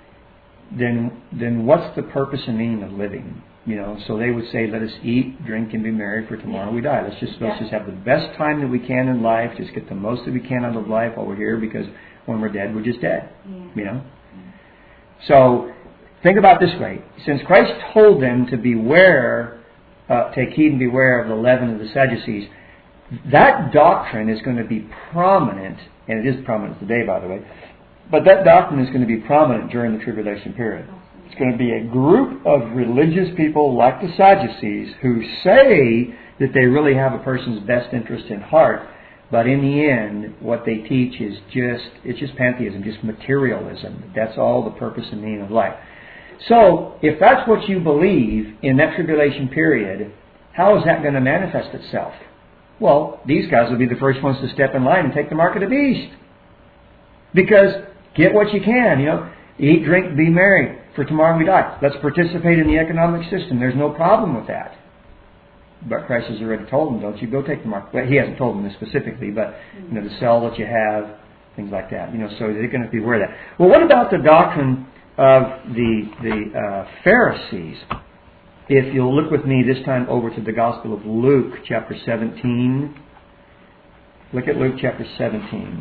then then what's the purpose and meaning of living? You know, so they would say, let us eat, drink, and be merry, for tomorrow we die. Let's just let's yeah. just have the best time that we can in life. Just get the most that we can out of life while we're here, because when we're dead, we're just dead. Yeah. You know. Yeah. So think about it this way: since Christ told them to beware, uh, take heed and beware of the leaven of the Sadducees, that doctrine is going to be prominent, and it is prominent today, by the way. But that doctrine is going to be prominent during the tribulation period. It's going to be a group of religious people like the Sadducees who say that they really have a person's best interest in heart, but in the end, what they teach is just, it's just pantheism, just materialism. That's all the purpose and meaning of life. So, if that's what you believe in that tribulation period, how is that going to manifest itself? Well, these guys will be the first ones to step in line and take the mark of the beast. Because get what you can, you know. Eat, drink, be merry, for tomorrow we die. Let's participate in the economic system. There's no problem with that. But Christ has already told them, don't you go take the mark. Well, he hasn't told them this specifically, but you know, to sell what you have, things like that. You know, so they're going to be aware of that. Well, what about the doctrine of the the uh, Pharisees? If you'll look with me this time over to the Gospel of Luke, chapter seventeen. Look at Luke chapter seventeen.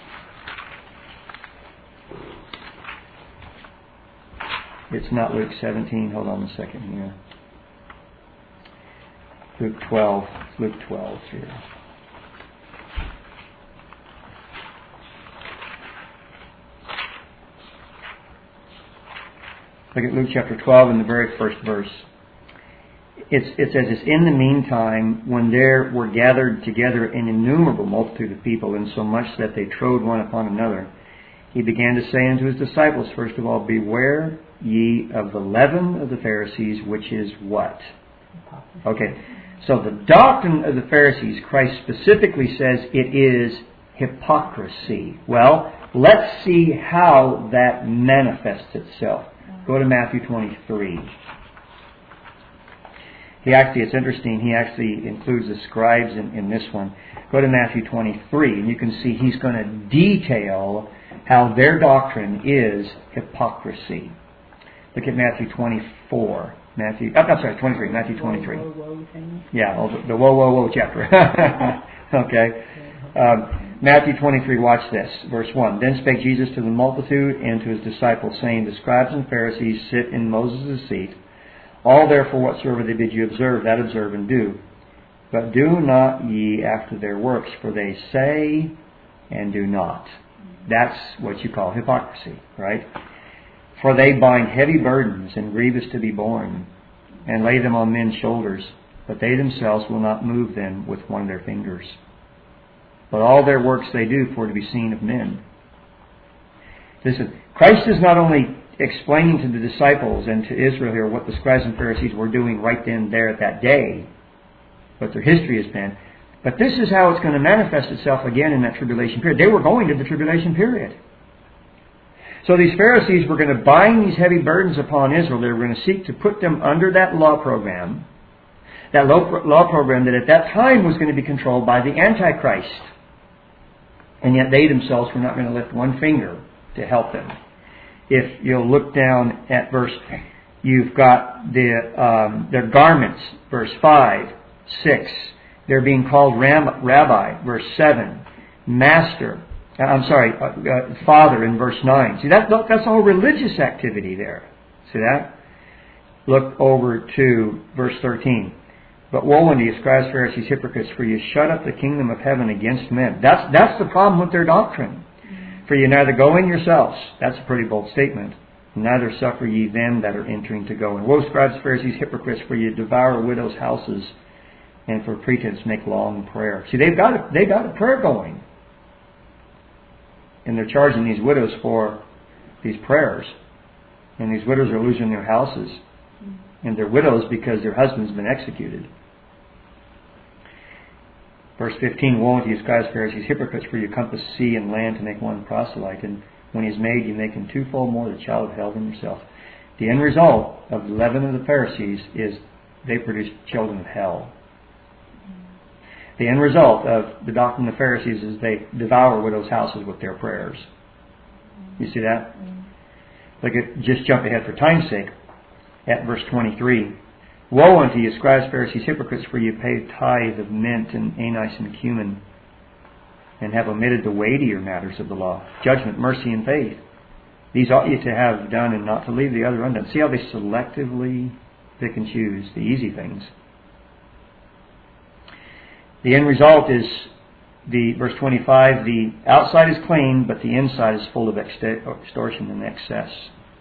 It's not Luke seventeen. Hold on a second here. Luke twelve. Luke twelve here. Look at Luke chapter twelve in the very first verse. It's, it says, it's in the meantime, when there were gathered together an innumerable multitude of people, insomuch that they trode one upon another, he began to say unto his disciples, first of all, beware ye of the leaven of the Pharisees, which is what? Okay, so the doctrine of the Pharisees, Christ specifically says it is hypocrisy. Well, let's see how that manifests itself. Go to Matthew twenty-three. He actually, it's interesting, he actually includes the scribes in, in this one. Go to Matthew twenty-three, and you can see he's going to detail how their doctrine is hypocrisy. Look at Matthew twenty-four. Matthew, oh, I'm sorry, twenty-three. Matthew twenty-three. Whoa, whoa, whoa yeah, oh, the, the whoa, whoa, whoa chapter. Okay. Um, Matthew twenty-three, watch this. Verse one. Then spake Jesus to the multitude and to his disciples, saying, the scribes and Pharisees sit in Moses' seat. All therefore whatsoever they bid you observe, that observe and do. But do not ye after their works, for they say and do not. That's what you call hypocrisy, right? For they bind heavy burdens and grievous to be borne, and lay them on men's shoulders, but they themselves will not move them with one of their fingers. But all their works they do for to be seen of men. Listen, Christ is not only explaining to the disciples and to Israel here what the scribes and Pharisees were doing right then and there at that day, what their history has been, but this is how it's going to manifest itself again in that tribulation period. They were going to the tribulation period. So these Pharisees were going to bind these heavy burdens upon Israel. They were going to seek to put them under that law program, that law program that at that time was going to be controlled by the Antichrist. And yet they themselves were not going to lift one finger to help them. If you'll look down at verse, you've got the um, their garments, verse five, six. They're being called ram, rabbi, verse seven. Master, I'm sorry, uh, uh, Father in verse nine. See, that, that's all religious activity there. See that? Look over to verse thirteen. But woe unto you, scribes, Pharisees, hypocrites, for you shut up the kingdom of heaven against men. That's, that's the problem with their doctrine. For you neither go in yourselves. That's a pretty bold statement. Neither suffer ye them that are entering to go in. Woe, scribes, Pharisees, hypocrites, for you devour widows' houses, and for pretense make long prayer. See, they've got a, they've got a prayer going. And they're charging these widows for these prayers. And these widows are losing their houses. And they're widows because their husband's been executed. Verse fifteen, woe unto you, scribes, Pharisees, hypocrites, for you compass sea and land to make one proselyte, and when he is made, you make him twofold more the child of hell than yourself. The end result of the leaven of the Pharisees is they produce children of hell. The end result of the doctrine of the Pharisees is they devour widows' houses with their prayers. You see that? Look at, just jump ahead for time's sake, at verse twenty-three. Woe unto you, scribes, Pharisees, hypocrites, for you pay tithe of mint and anise and cumin, and have omitted the weightier matters of the law, judgment, mercy, and faith. These ought you to have done, and not to leave the other undone. See how they selectively pick and choose the easy things. The end result is, the verse twenty-five, the outside is clean, but the inside is full of extortion and excess.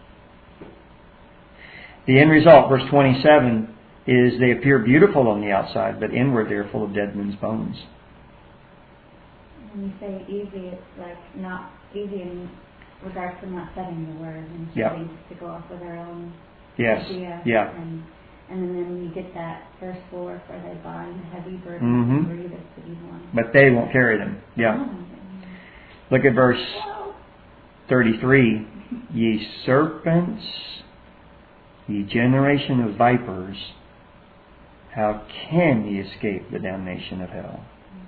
The end result, verse twenty-seven, is they appear beautiful on the outside, but inward they are full of dead men's bones. When you say easy, it's like not easy in regards to not studying the Word and yep. studying to go off with our own yes. idea. Yeah. And, and then you get that verse four, for they bind heavy burdens mm-hmm. and grievous to be borne. But they won't carry them. Yeah. Oh. Look at verse thirty-three. Ye serpents, ye generation of vipers, how can ye escape the damnation of hell?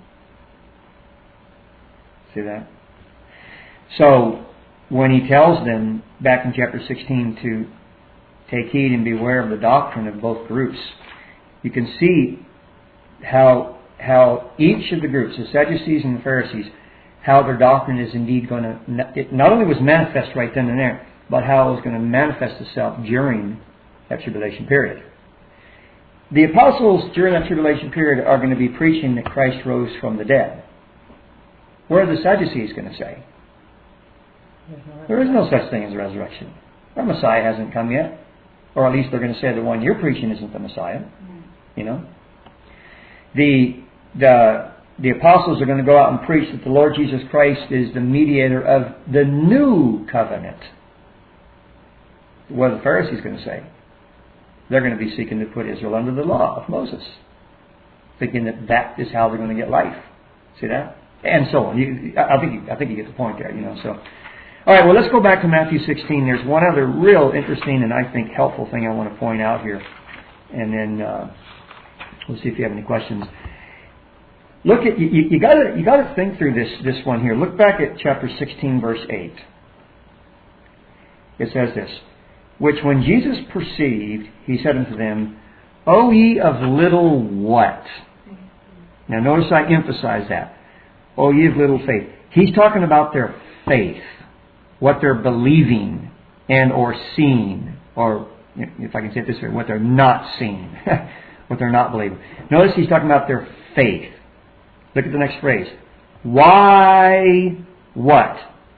See that? So, when he tells them, back in chapter sixteen, to take heed and beware of the doctrine of both groups, you can see how how each of the groups, the Sadducees and the Pharisees, how their doctrine is indeed going to, it not only was manifest right then and there, but how it was going to manifest itself during that tribulation period. The apostles during that tribulation period are going to be preaching that Christ rose from the dead. What are the Sadducees going to say? There is no such thing as a resurrection. Our Messiah hasn't come yet. Or at least they're going to say the one you're preaching isn't the Messiah. You know? The, the, the apostles are going to go out and preach that the Lord Jesus Christ is the mediator of the new covenant. What are the Pharisees going to say? They're going to be seeking to put Israel under the law of Moses, thinking that that is how they're going to get life. See that? And so on. You, I think you, I think you get the point there. You know. So, all right. Well, let's go back to Matthew sixteen. There's one other real interesting and I think helpful thing I want to point out here, and then uh, we'll see if you have any questions. Look at you. You got to you got to think through this this one here. Look back at chapter sixteen, verse eight. It says this. Which when Jesus perceived, he said unto them, O ye of little what? Now notice I emphasize that. O ye of little faith. He's talking about their faith. What they're believing and or seeing. Or, if I can say it this way, what they're not seeing. What they're not believing. Notice he's talking about their faith. Look at the next phrase. Why what?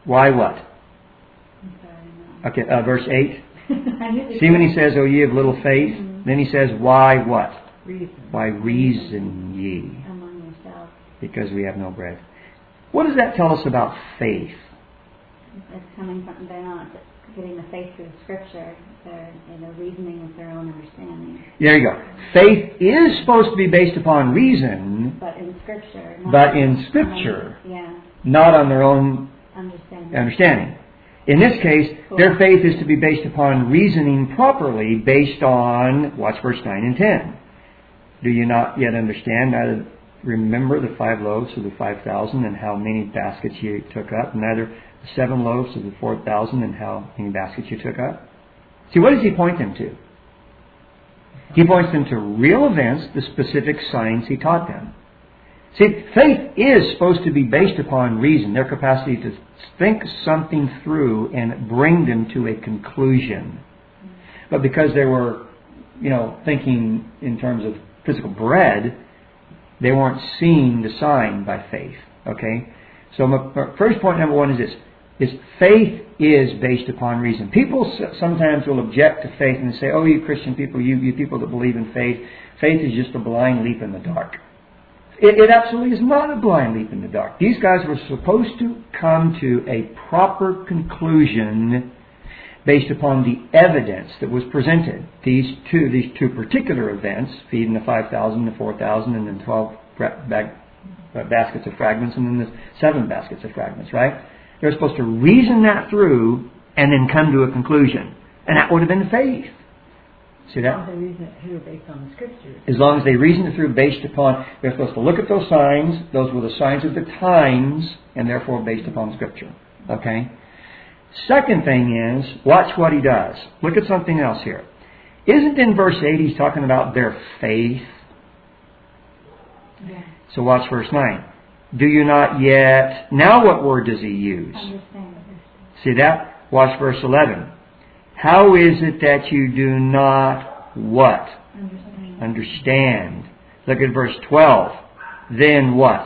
Why what? I'm sorry, Okay, uh, verse eight. no. See when he says, "O ye of little faith," Mm-hmm. then he says, "Why what? Reason. Why reason ye? Among yourselves. Because we have no bread." What does that tell us about faith? It's coming from, they're not getting the faith through the Scripture. They're, you know, reasoning with their own understanding. There you go. Faith is supposed to be based upon reason, But in Scripture. Not but in Scripture, on, yeah, not on their own understanding. understanding. In this case, their faith is to be based upon reasoning properly, based on, watch verse nine and ten. Do you not yet understand, neither remember the five loaves of the five thousand and how many baskets you took up, neither the seven loaves of the four thousand and how many baskets you took up? See, what does he point them to? He points them to real events, the specific signs he taught them. See, faith is supposed to be based upon reason, their capacity to think something through and bring them to a conclusion. But because they were, you know, thinking in terms of physical bread, they weren't seeing the sign by faith. Okay? So my first point number one is this. Is faith is based upon reason. People sometimes will object to faith and say, "Oh, you Christian people, you, you people that believe in faith, faith is just a blind leap in the dark." It, it absolutely is not a blind leap in the dark. These guys were supposed to come to a proper conclusion based upon the evidence that was presented. These two, these two particular events, feeding the five thousand, the four thousand, and then twelve bag, uh, baskets of fragments, and then the seven baskets of fragments, right? They're supposed to reason that through and then come to a conclusion. And that would have been faith. See that? As long as they reason it through based on the Scriptures. As long as they reason it through based upon, they're supposed to look at those signs. Those were the signs of the times, and therefore based upon Scripture. Okay? Second thing is, watch what he does. Look at something else here. Isn't in verse eight he's talking about their faith? Yeah. So watch verse nine. Do you not yet... Now what word does he use? Understand. See that? Watch verse eleven. How is it that you do not what? Understand. Understand. Look at verse twelve. Then what?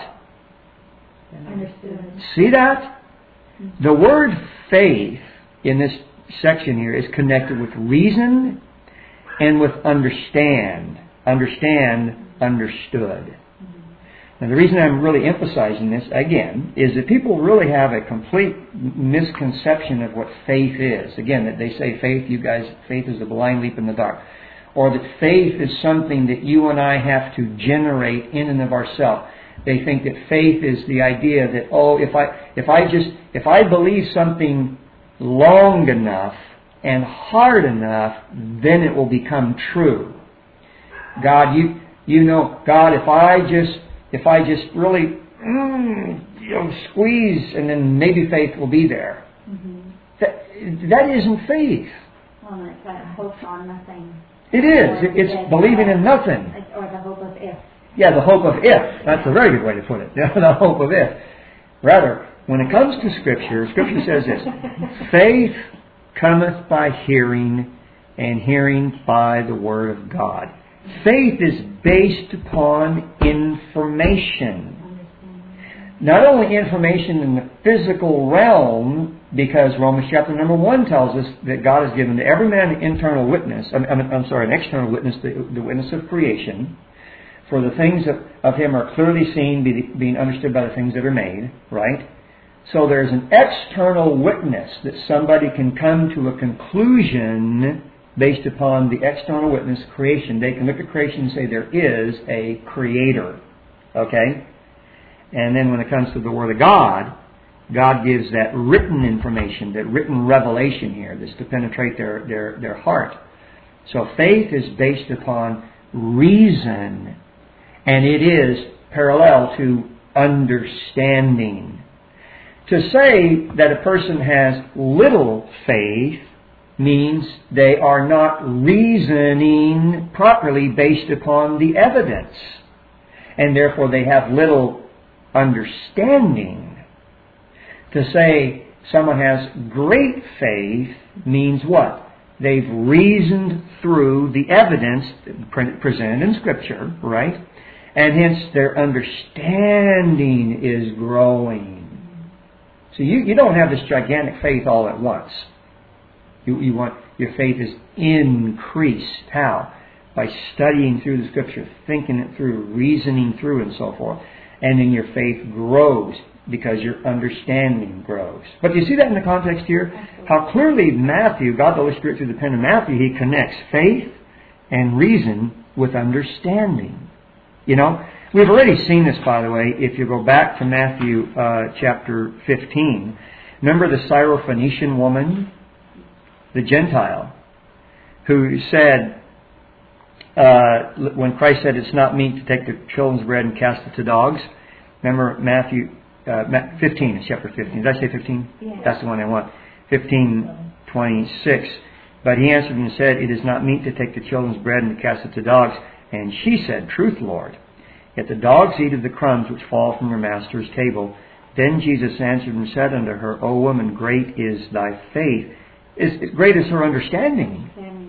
Understood. See that? The word faith in this section here is connected with reason and with understand. Understand, understood. And the reason I'm really emphasizing this, again, is that people really have a complete misconception of what faith is. Again, that they say faith, you guys, faith is a blind leap in the dark. Or that faith is something that you and I have to generate in and of ourselves. They think that faith is the idea that, oh, if I if I just if I believe something long enough and hard enough, then it will become true. God, you you know, God, if I just if I just really mm, you know squeeze, and then maybe faith will be there. Mm-hmm. That that isn't faith. Well, it's like hope on nothing. It is. It's believing in nothing. Or the hope of if. Yeah, the hope of if. That's a very good way to put it. The hope of if. Rather, when it comes to Scripture, Scripture says this. Faith cometh by hearing, and hearing by the Word of God. Faith is based upon information. Not only information in the physical realm, because Romans chapter number one tells us that God has given to every man an internal witness, I'm, I'm sorry, an external witness, the, the witness of creation. For the things of, of Him are clearly seen, be, being understood by the things that are made, right? So there's an external witness that somebody can come to a conclusion based upon the external witness, creation. They can look at creation and say there is a creator, okay? And then when it comes to the Word of God, God gives that written information, that written revelation here that's to penetrate their, their, their heart. So faith is based upon reason, and it is parallel to understanding. To say that a person has little faith means they are not reasoning properly based upon the evidence, and therefore they have little understanding. To say someone has great faith means what? They've reasoned through the evidence presented in Scripture, right? And hence their understanding is growing. So you, you don't have this gigantic faith all at once. You, you want your faith is increased. How? By studying through the Scripture, thinking it through, reasoning through, and so forth. And then your faith grows because your understanding grows. But do you see that in the context here? Absolutely. How clearly Matthew, God the Holy Spirit through the pen of Matthew, he connects faith and reason with understanding. You know, we've already seen this, by the way, if you go back to Matthew uh, chapter fifteen. Remember the Syrophoenician woman, the Gentile, who said, uh, when Christ said it's not meet to take the children's bread and cast it to dogs. Remember Matthew uh, fifteen, chapter fifteen. Did I say fifteen? Yeah. That's the one I want. fifteen twenty-six. But he answered and said, it is not meet to take the children's bread and to cast it to dogs. And she said, truth, Lord. Yet the dogs eat of the crumbs which fall from their master's table. Then Jesus answered and said unto her, O woman, great is thy faith. Is, great is her understanding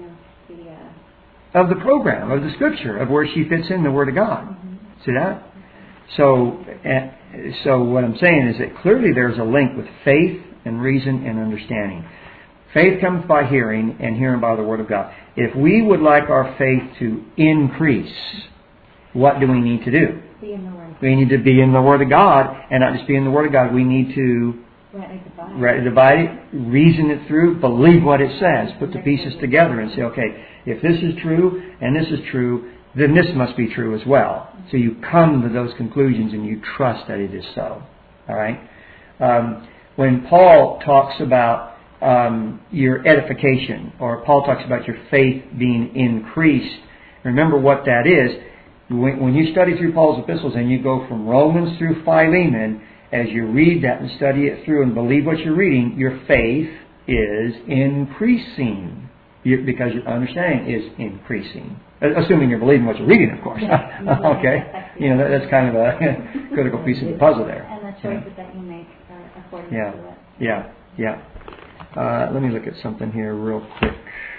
of the program, of the Scripture, of where she fits in the Word of God. Mm-hmm. See that? So, uh, so what I'm saying is that clearly there's a link with faith and reason and understanding. Faith comes by hearing, and hearing by the Word of God. If we would like our faith to increase, what do we need to do? Be in the Word. We need to be in the Word of God, and not just be in the Word of God. We need to rightly divide. rightly divide it, reason it through, believe what it says, put the pieces together and say, okay, if this is true and this is true, then this must be true as well. So you come to those conclusions and you trust that it is so. All right? Um, when Paul talks about um, your edification, or Paul talks about your faith being increased, remember what that is. When, when you study through Paul's epistles and you go from Romans through Philemon, as you read that and study it through and believe what you're reading, your faith is increasing. You, because your understanding is increasing. Assuming you're believing what you're reading, of course. Yeah. Okay? You know, that, that's kind of a critical piece of the puzzle there. And the choices yeah. that you make are according yeah. to it. Yeah, yeah. Uh, let me look at something here real quick.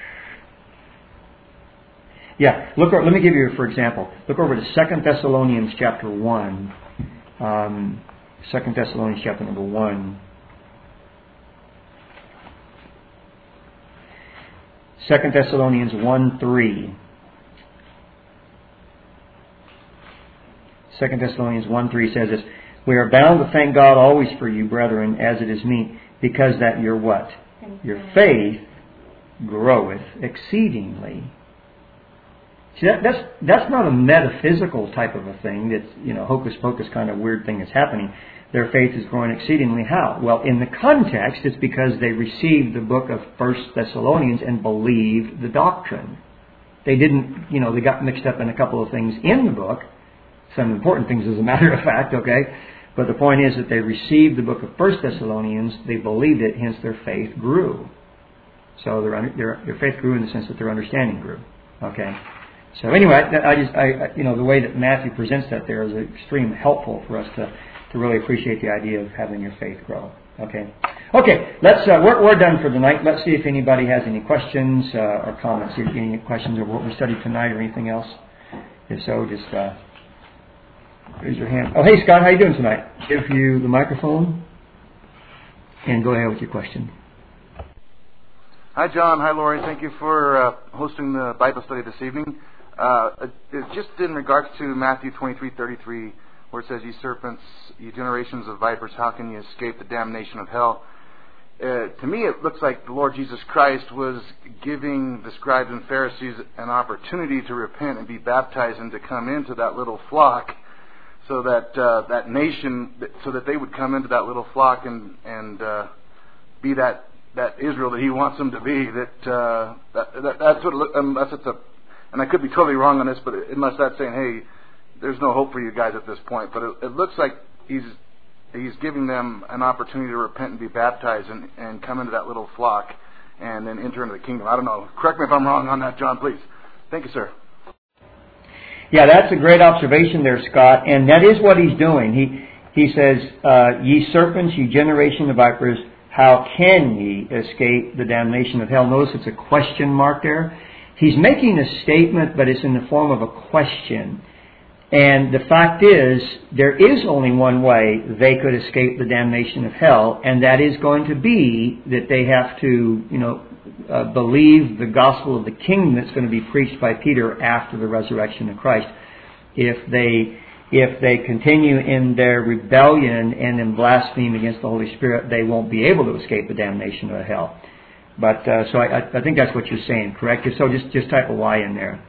Yeah, look. Let me give you, for example, look over to Second Thessalonians chapter one. Um, Second Thessalonians chapter number one. Second Thessalonians one three. Second Thessalonians one three says this: we are bound to thank God always for you, brethren, as it is meet, because that your what? Your faith groweth exceedingly. See, that, that's that's not a metaphysical type of a thing. That's, you know, hocus pocus kind of weird thing that's happening. Their faith is growing exceedingly. How? Well, in the context, it's because they received the book of First Thessalonians and believed the doctrine. They didn't, you know, they got mixed up in a couple of things in the book. Some important things, as a matter of fact, okay? But the point is that they received the book of First Thessalonians, they believed it, hence their faith grew. So their, their, their faith grew in the sense that their understanding grew. Okay? So anyway, I just, I, you know, the way that Matthew presents that there is extremely helpful for us to, to really appreciate the idea of having your faith grow. Okay, okay. Let's. Uh, we're, we're done for the night. Let's see if anybody has any questions uh, or comments. Any questions of what we studied tonight or anything else? If so, just uh, raise your hand. Oh, hey Scott, how you doing tonight? Give you the microphone and go ahead with your question. Hi John. Hi Lori. Thank you for uh, hosting the Bible study this evening. Uh, just in regards to Matthew twenty-three thirty-three, where it says, "Ye serpents, ye generations of vipers, how can ye escape the damnation of hell?" Uh, to me, it looks like the Lord Jesus Christ was giving the scribes and Pharisees an opportunity to repent and be baptized and to come into that little flock, so that uh, that nation, so that they would come into that little flock and and uh, be that that Israel that He wants them to be. That, uh, that, that that's what unless it's a And I could be totally wrong on this, but unless that's saying, hey, there's no hope for you guys at this point. But it, it looks like he's he's giving them an opportunity to repent and be baptized and, and come into that little flock and then enter into the kingdom. I don't know. Correct me if I'm wrong on that, John, please. Thank you, sir. Yeah, that's a great observation there, Scott. And that is what he's doing. He he says, uh, ye serpents, ye generation of vipers, how can ye escape the damnation of hell? Notice it's a question mark there. He's making a statement, but it's in the form of a question. And the fact is, there is only one way they could escape the damnation of hell, and that is going to be that they have to, you know, uh, believe the gospel of the kingdom that's going to be preached by Peter after the resurrection of Christ. If they if they continue in their rebellion and in blaspheme against the Holy Spirit, they won't be able to escape the damnation of hell. But uh, so I, I think that's what you're saying, correct? So just just type a Y in there.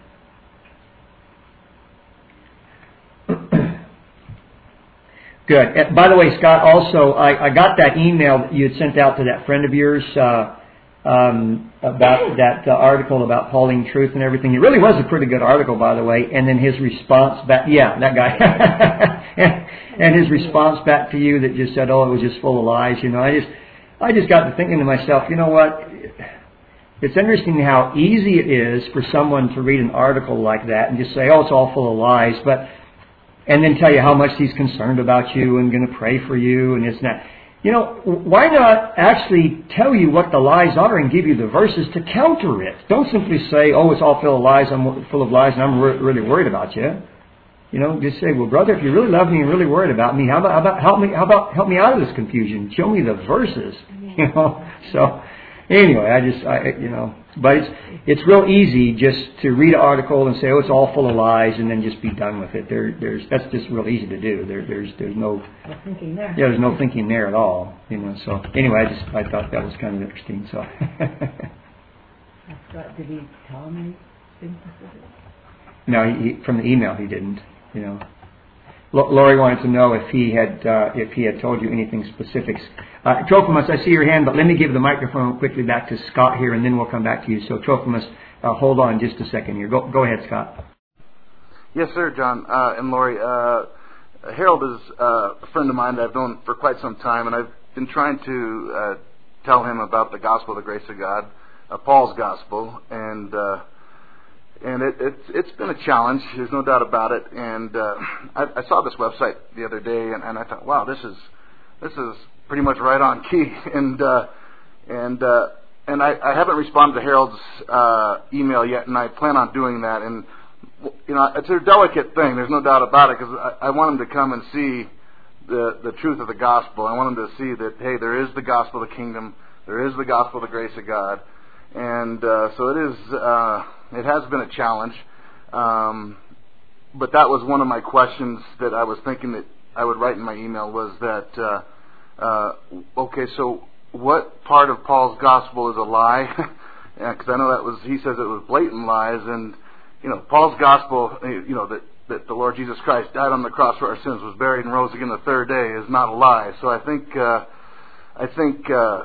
Good. Uh, by the way, Scott, also, I, I got that email that you had sent out to that friend of yours uh, um, about that uh, article about Pauline truth and everything. It really was a pretty good article, by the way. And then his response back, yeah, that guy. and, and his response back to you that just said, oh, it was just full of lies. You know, I just, I just got to thinking to myself, you know what? It's interesting how easy it is for someone to read an article like that and just say, oh, it's all full of lies. But and then tell you how much he's concerned about you and going to pray for you and this and that. You know, why not actually tell you what the lies are and give you the verses to counter it? Don't simply say, oh, it's all full of lies, I'm full of lies, and I'm re- really worried about you. You know, just say, well, brother, if you really love me and really worried about me, how about, how about help me? How about help me out of this confusion? Show me the verses. You know, so anyway, I just, I, you know, but it's it's real easy just to read an article and say, oh, it's all full of lies, and then just be done with it. There, there's that's just real easy to do. There, there's there's no, no thinking there. Yeah, there's no thinking there at all. You know, so anyway, I just I thought that was kind of interesting. So. Scott, did he tell him anything specific? No, he, he, from the email he didn't. You know. L- Lori wanted to know if he had uh, if he had told you anything specifics. Uh, Trophimus, I see your hand, but let me give the microphone quickly back to Scott here, and then we'll come back to you. So, Trophimus, uh, hold on just a second here. Go, go ahead, Scott. Yes, sir, John uh, and Lori. Uh, Harold is uh, a friend of mine that I've known for quite some time, and I've been trying to uh, tell him about the gospel of the grace of God, uh, Paul's gospel, and uh, and it, it's it's been a challenge. There's no doubt about it. And uh, I, I saw this website the other day, and, and I thought, wow, this is this is pretty much right on key. And uh, and uh, and I, I haven't responded to Harold's uh, email yet, and I plan on doing that. And you know, it's a delicate thing. There's no doubt about it, because I, I want him to come and see the the truth of the gospel. I want him to see that, hey, there is the gospel of the kingdom. There is the gospel of the grace of God. And uh, so it is. Uh, it has been a challenge. Um, but that was one of my questions that I was thinking that I would write in my email, was that, uh, uh, okay, so what part of Paul's gospel is a lie? Because I know that was, he says it was blatant lies. And, you know, Paul's gospel, you know, that, that the Lord Jesus Christ died on the cross for our sins, was buried and rose again the third day, is not a lie. So I think, uh, I think, uh,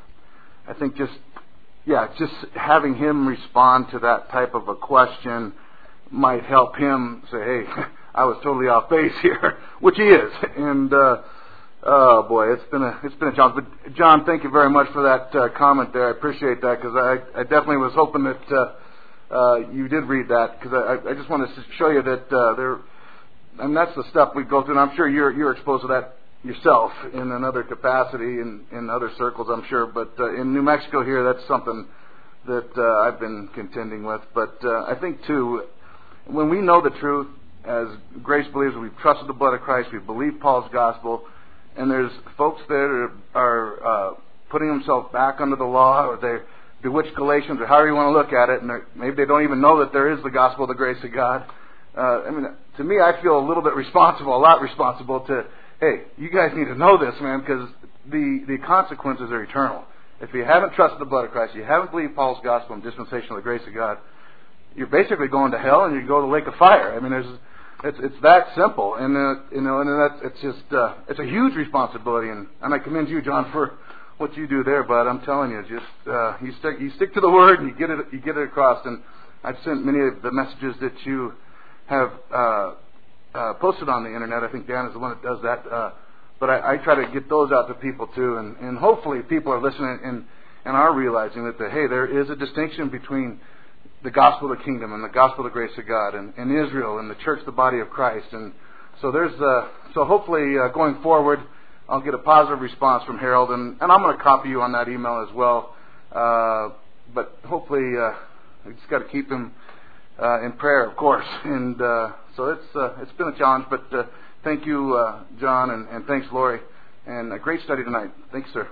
I think just, yeah, just having him respond to that type of a question might help him say, hey, I was totally off base here, which he is. And, uh, oh boy, it's been a, it's been a challenge. But John, thank you very much for that uh, comment there. I appreciate that, because I, I definitely was hoping that, uh, uh, you did read that, because I, I just wanted to show you that, uh, there, and that's the stuff we go through, and I'm sure you're, you're exposed to that yourself in another capacity, in, in other circles, I'm sure. But uh, in New Mexico here, that's something that uh, I've been contending with. But uh, I think, too, when we know the truth, as Grace believes, we've trusted the blood of Christ, we believe Paul's gospel, and there's folks there that are uh, putting themselves back under the law, or they bewitched Galatians, or however you want to look at it, and maybe they don't even know that there is the gospel of the grace of God. Uh, I mean, to me, I feel a little bit responsible, a lot responsible to, hey, you guys need to know this, man, because the, the consequences are eternal. If you haven't trusted the blood of Christ, you haven't believed Paul's gospel and dispensation of the grace of God, you're basically going to hell, and you go to the lake of fire. I mean, there's, it's it's that simple, and uh, you know, and that's it's just uh, it's a huge responsibility, and, and I commend you, John, for what you do there. But I'm telling you, just uh, you stick you stick to the word, and you get it you get it across. And I've sent many of the messages that you have uh, uh, posted on the internet. I think Dan is the one that does that. Uh, but I, I try to get those out to people too, and, and hopefully people are listening and, and are realizing that the, hey, there is a distinction between the gospel of the kingdom and the gospel of the grace of God, and, and Israel and the church, the body of Christ. And so there's uh, so hopefully uh, going forward, I'll get a positive response from Harold, and, and I'm going to copy you on that email as well. Uh, but hopefully, uh, I just got to keep him uh, in prayer, of course. And uh, so it's uh, it's been a challenge, but uh, thank you, uh, John, and, and thanks, Lori. And a great study tonight. Thanks, sir.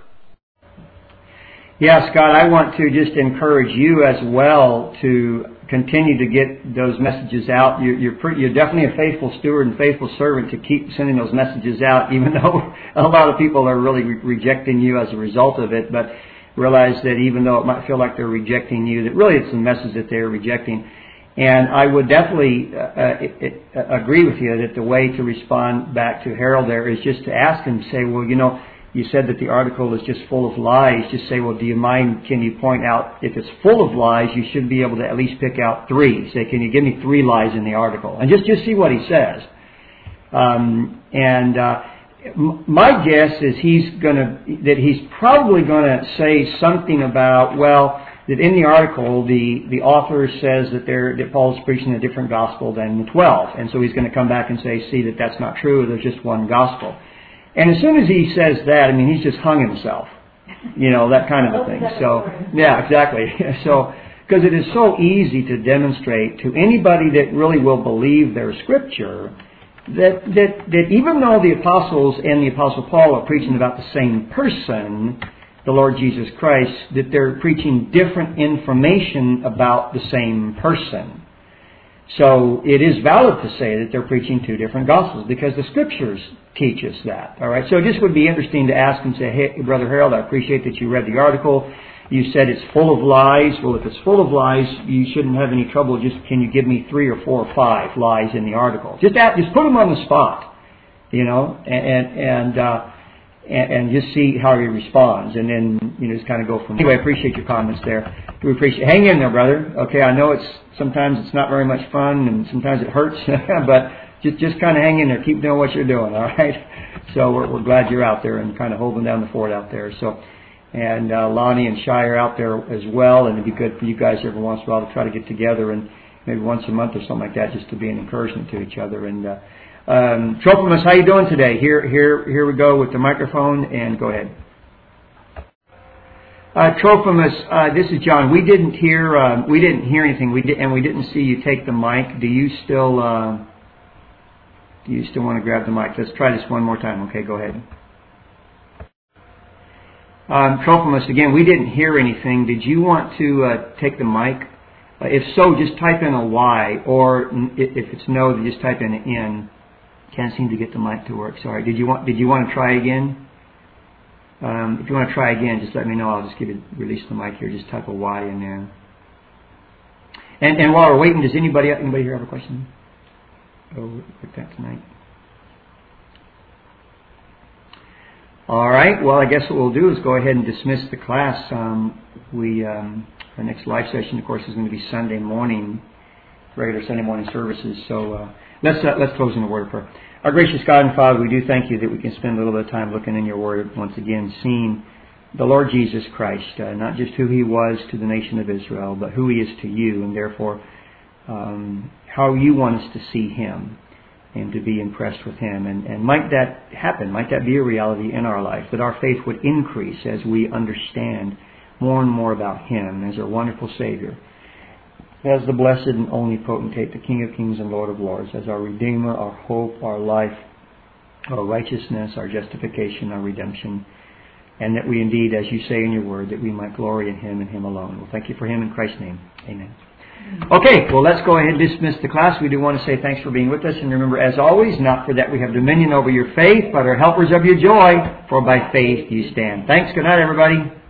Yeah, Scott, I want to just encourage you as well to continue to get those messages out. You're, you're, pretty, you're definitely a faithful steward and faithful servant to keep sending those messages out, even though a lot of people are really re- rejecting you as a result of it. But realize that even though it might feel like they're rejecting you, that really it's the message that they're rejecting. And I would definitely uh, it, it, agree with you that the way to respond back to Harold there is just to ask him, say, well, you know, you said that the article is just full of lies. Just say, well, do you mind, can you point out, if it's full of lies, you should be able to at least pick out three. Say, can you give me three lies in the article? And just, just see what he says. Um, and uh, m- my guess is he's going to, that he's probably going to say something about, well, that in the article, the, the author says that, they're, that Paul's preaching a different gospel than the twelve. And so he's going to come back and say, see, that that's not true. There's just one gospel. And as soon as he says that, I mean, he's just hung himself. You know, that kind of a thing. So, yeah, exactly. So, because it is so easy to demonstrate to anybody that really will believe their scripture that, that, that even though the apostles and the Apostle Paul are preaching about the same person, the Lord Jesus Christ, that they're preaching different information about the same person. So it is valid to say that they're preaching two different gospels because the Scriptures teach us that. All right. So it just would be interesting to ask and say, hey, Brother Harold, I appreciate that you read the article. You said it's full of lies. Well, if it's full of lies, you shouldn't have any trouble. Just can you give me three or four or five lies in the article? Just ask, just put them on the spot, you know, and and uh, and, and just see how he responds, and then you know just kind of go from there. Anyway, I appreciate your comments there. We appreciate. Hang in there, brother. Okay, I know it's sometimes it's not very much fun, and sometimes it hurts, but just just kind of hang in there. Keep doing what you're doing. All right. So we're, we're glad you're out there and kind of holding down the fort out there. So. And uh, Lonnie and Shai are out there as well, and it'd be good for you guys every once in a while to try to get together and maybe once a month or something like that, just to be an encouragement to each other. And uh, um, Trophimus, how you doing today? Here, here, here we go with the microphone, and go ahead. Uh, Trophimus, uh, this is John. We didn't hear, uh, we didn't hear anything, we did, and we didn't see you take the mic. Do you still, uh, do you still want to grab the mic? Let's try this one more time. Okay, go ahead. Um, Trophimus, again, we didn't hear anything. Did you want to uh, take the mic? Uh, if so, just type in a Y, or if it's no, then just type in an N. Can't seem to get the mic to work. Sorry. Did you want? Did you want to try again? Um, if you want to try again, just let me know. I'll just give it release the mic here. Just type a Y in there. And and while we're waiting, does anybody anybody here have a question? Oh, like that tonight. All right. Well, I guess what we'll do is go ahead and dismiss the class. Um, we um, our next live session, of course, is going to be Sunday morning, regular Sunday morning services. So uh, let's uh, let's close in a word of prayer. Our gracious God and Father, we do thank you that we can spend a little bit of time looking in your Word once again, seeing the Lord Jesus Christ, uh, not just who He was to the nation of Israel, but who He is to you, and therefore um, how you want us to see Him. And to be impressed with Him. And, and might that happen, might that be a reality in our life, that our faith would increase as we understand more and more about Him as our wonderful Savior, as the blessed and only potentate, the King of Kings and Lord of Lords, as our Redeemer, our hope, our life, our righteousness, our justification, our redemption, and that we indeed, as you say in your word, that we might glory in Him and Him alone. Well, thank you for Him in Christ's name. Amen. Okay, well, let's go ahead and dismiss the class. We do want to say thanks for being with us. And remember, as always, not for that we have dominion over your faith, but are helpers of your joy, for by faith you stand. Thanks. Good night, everybody.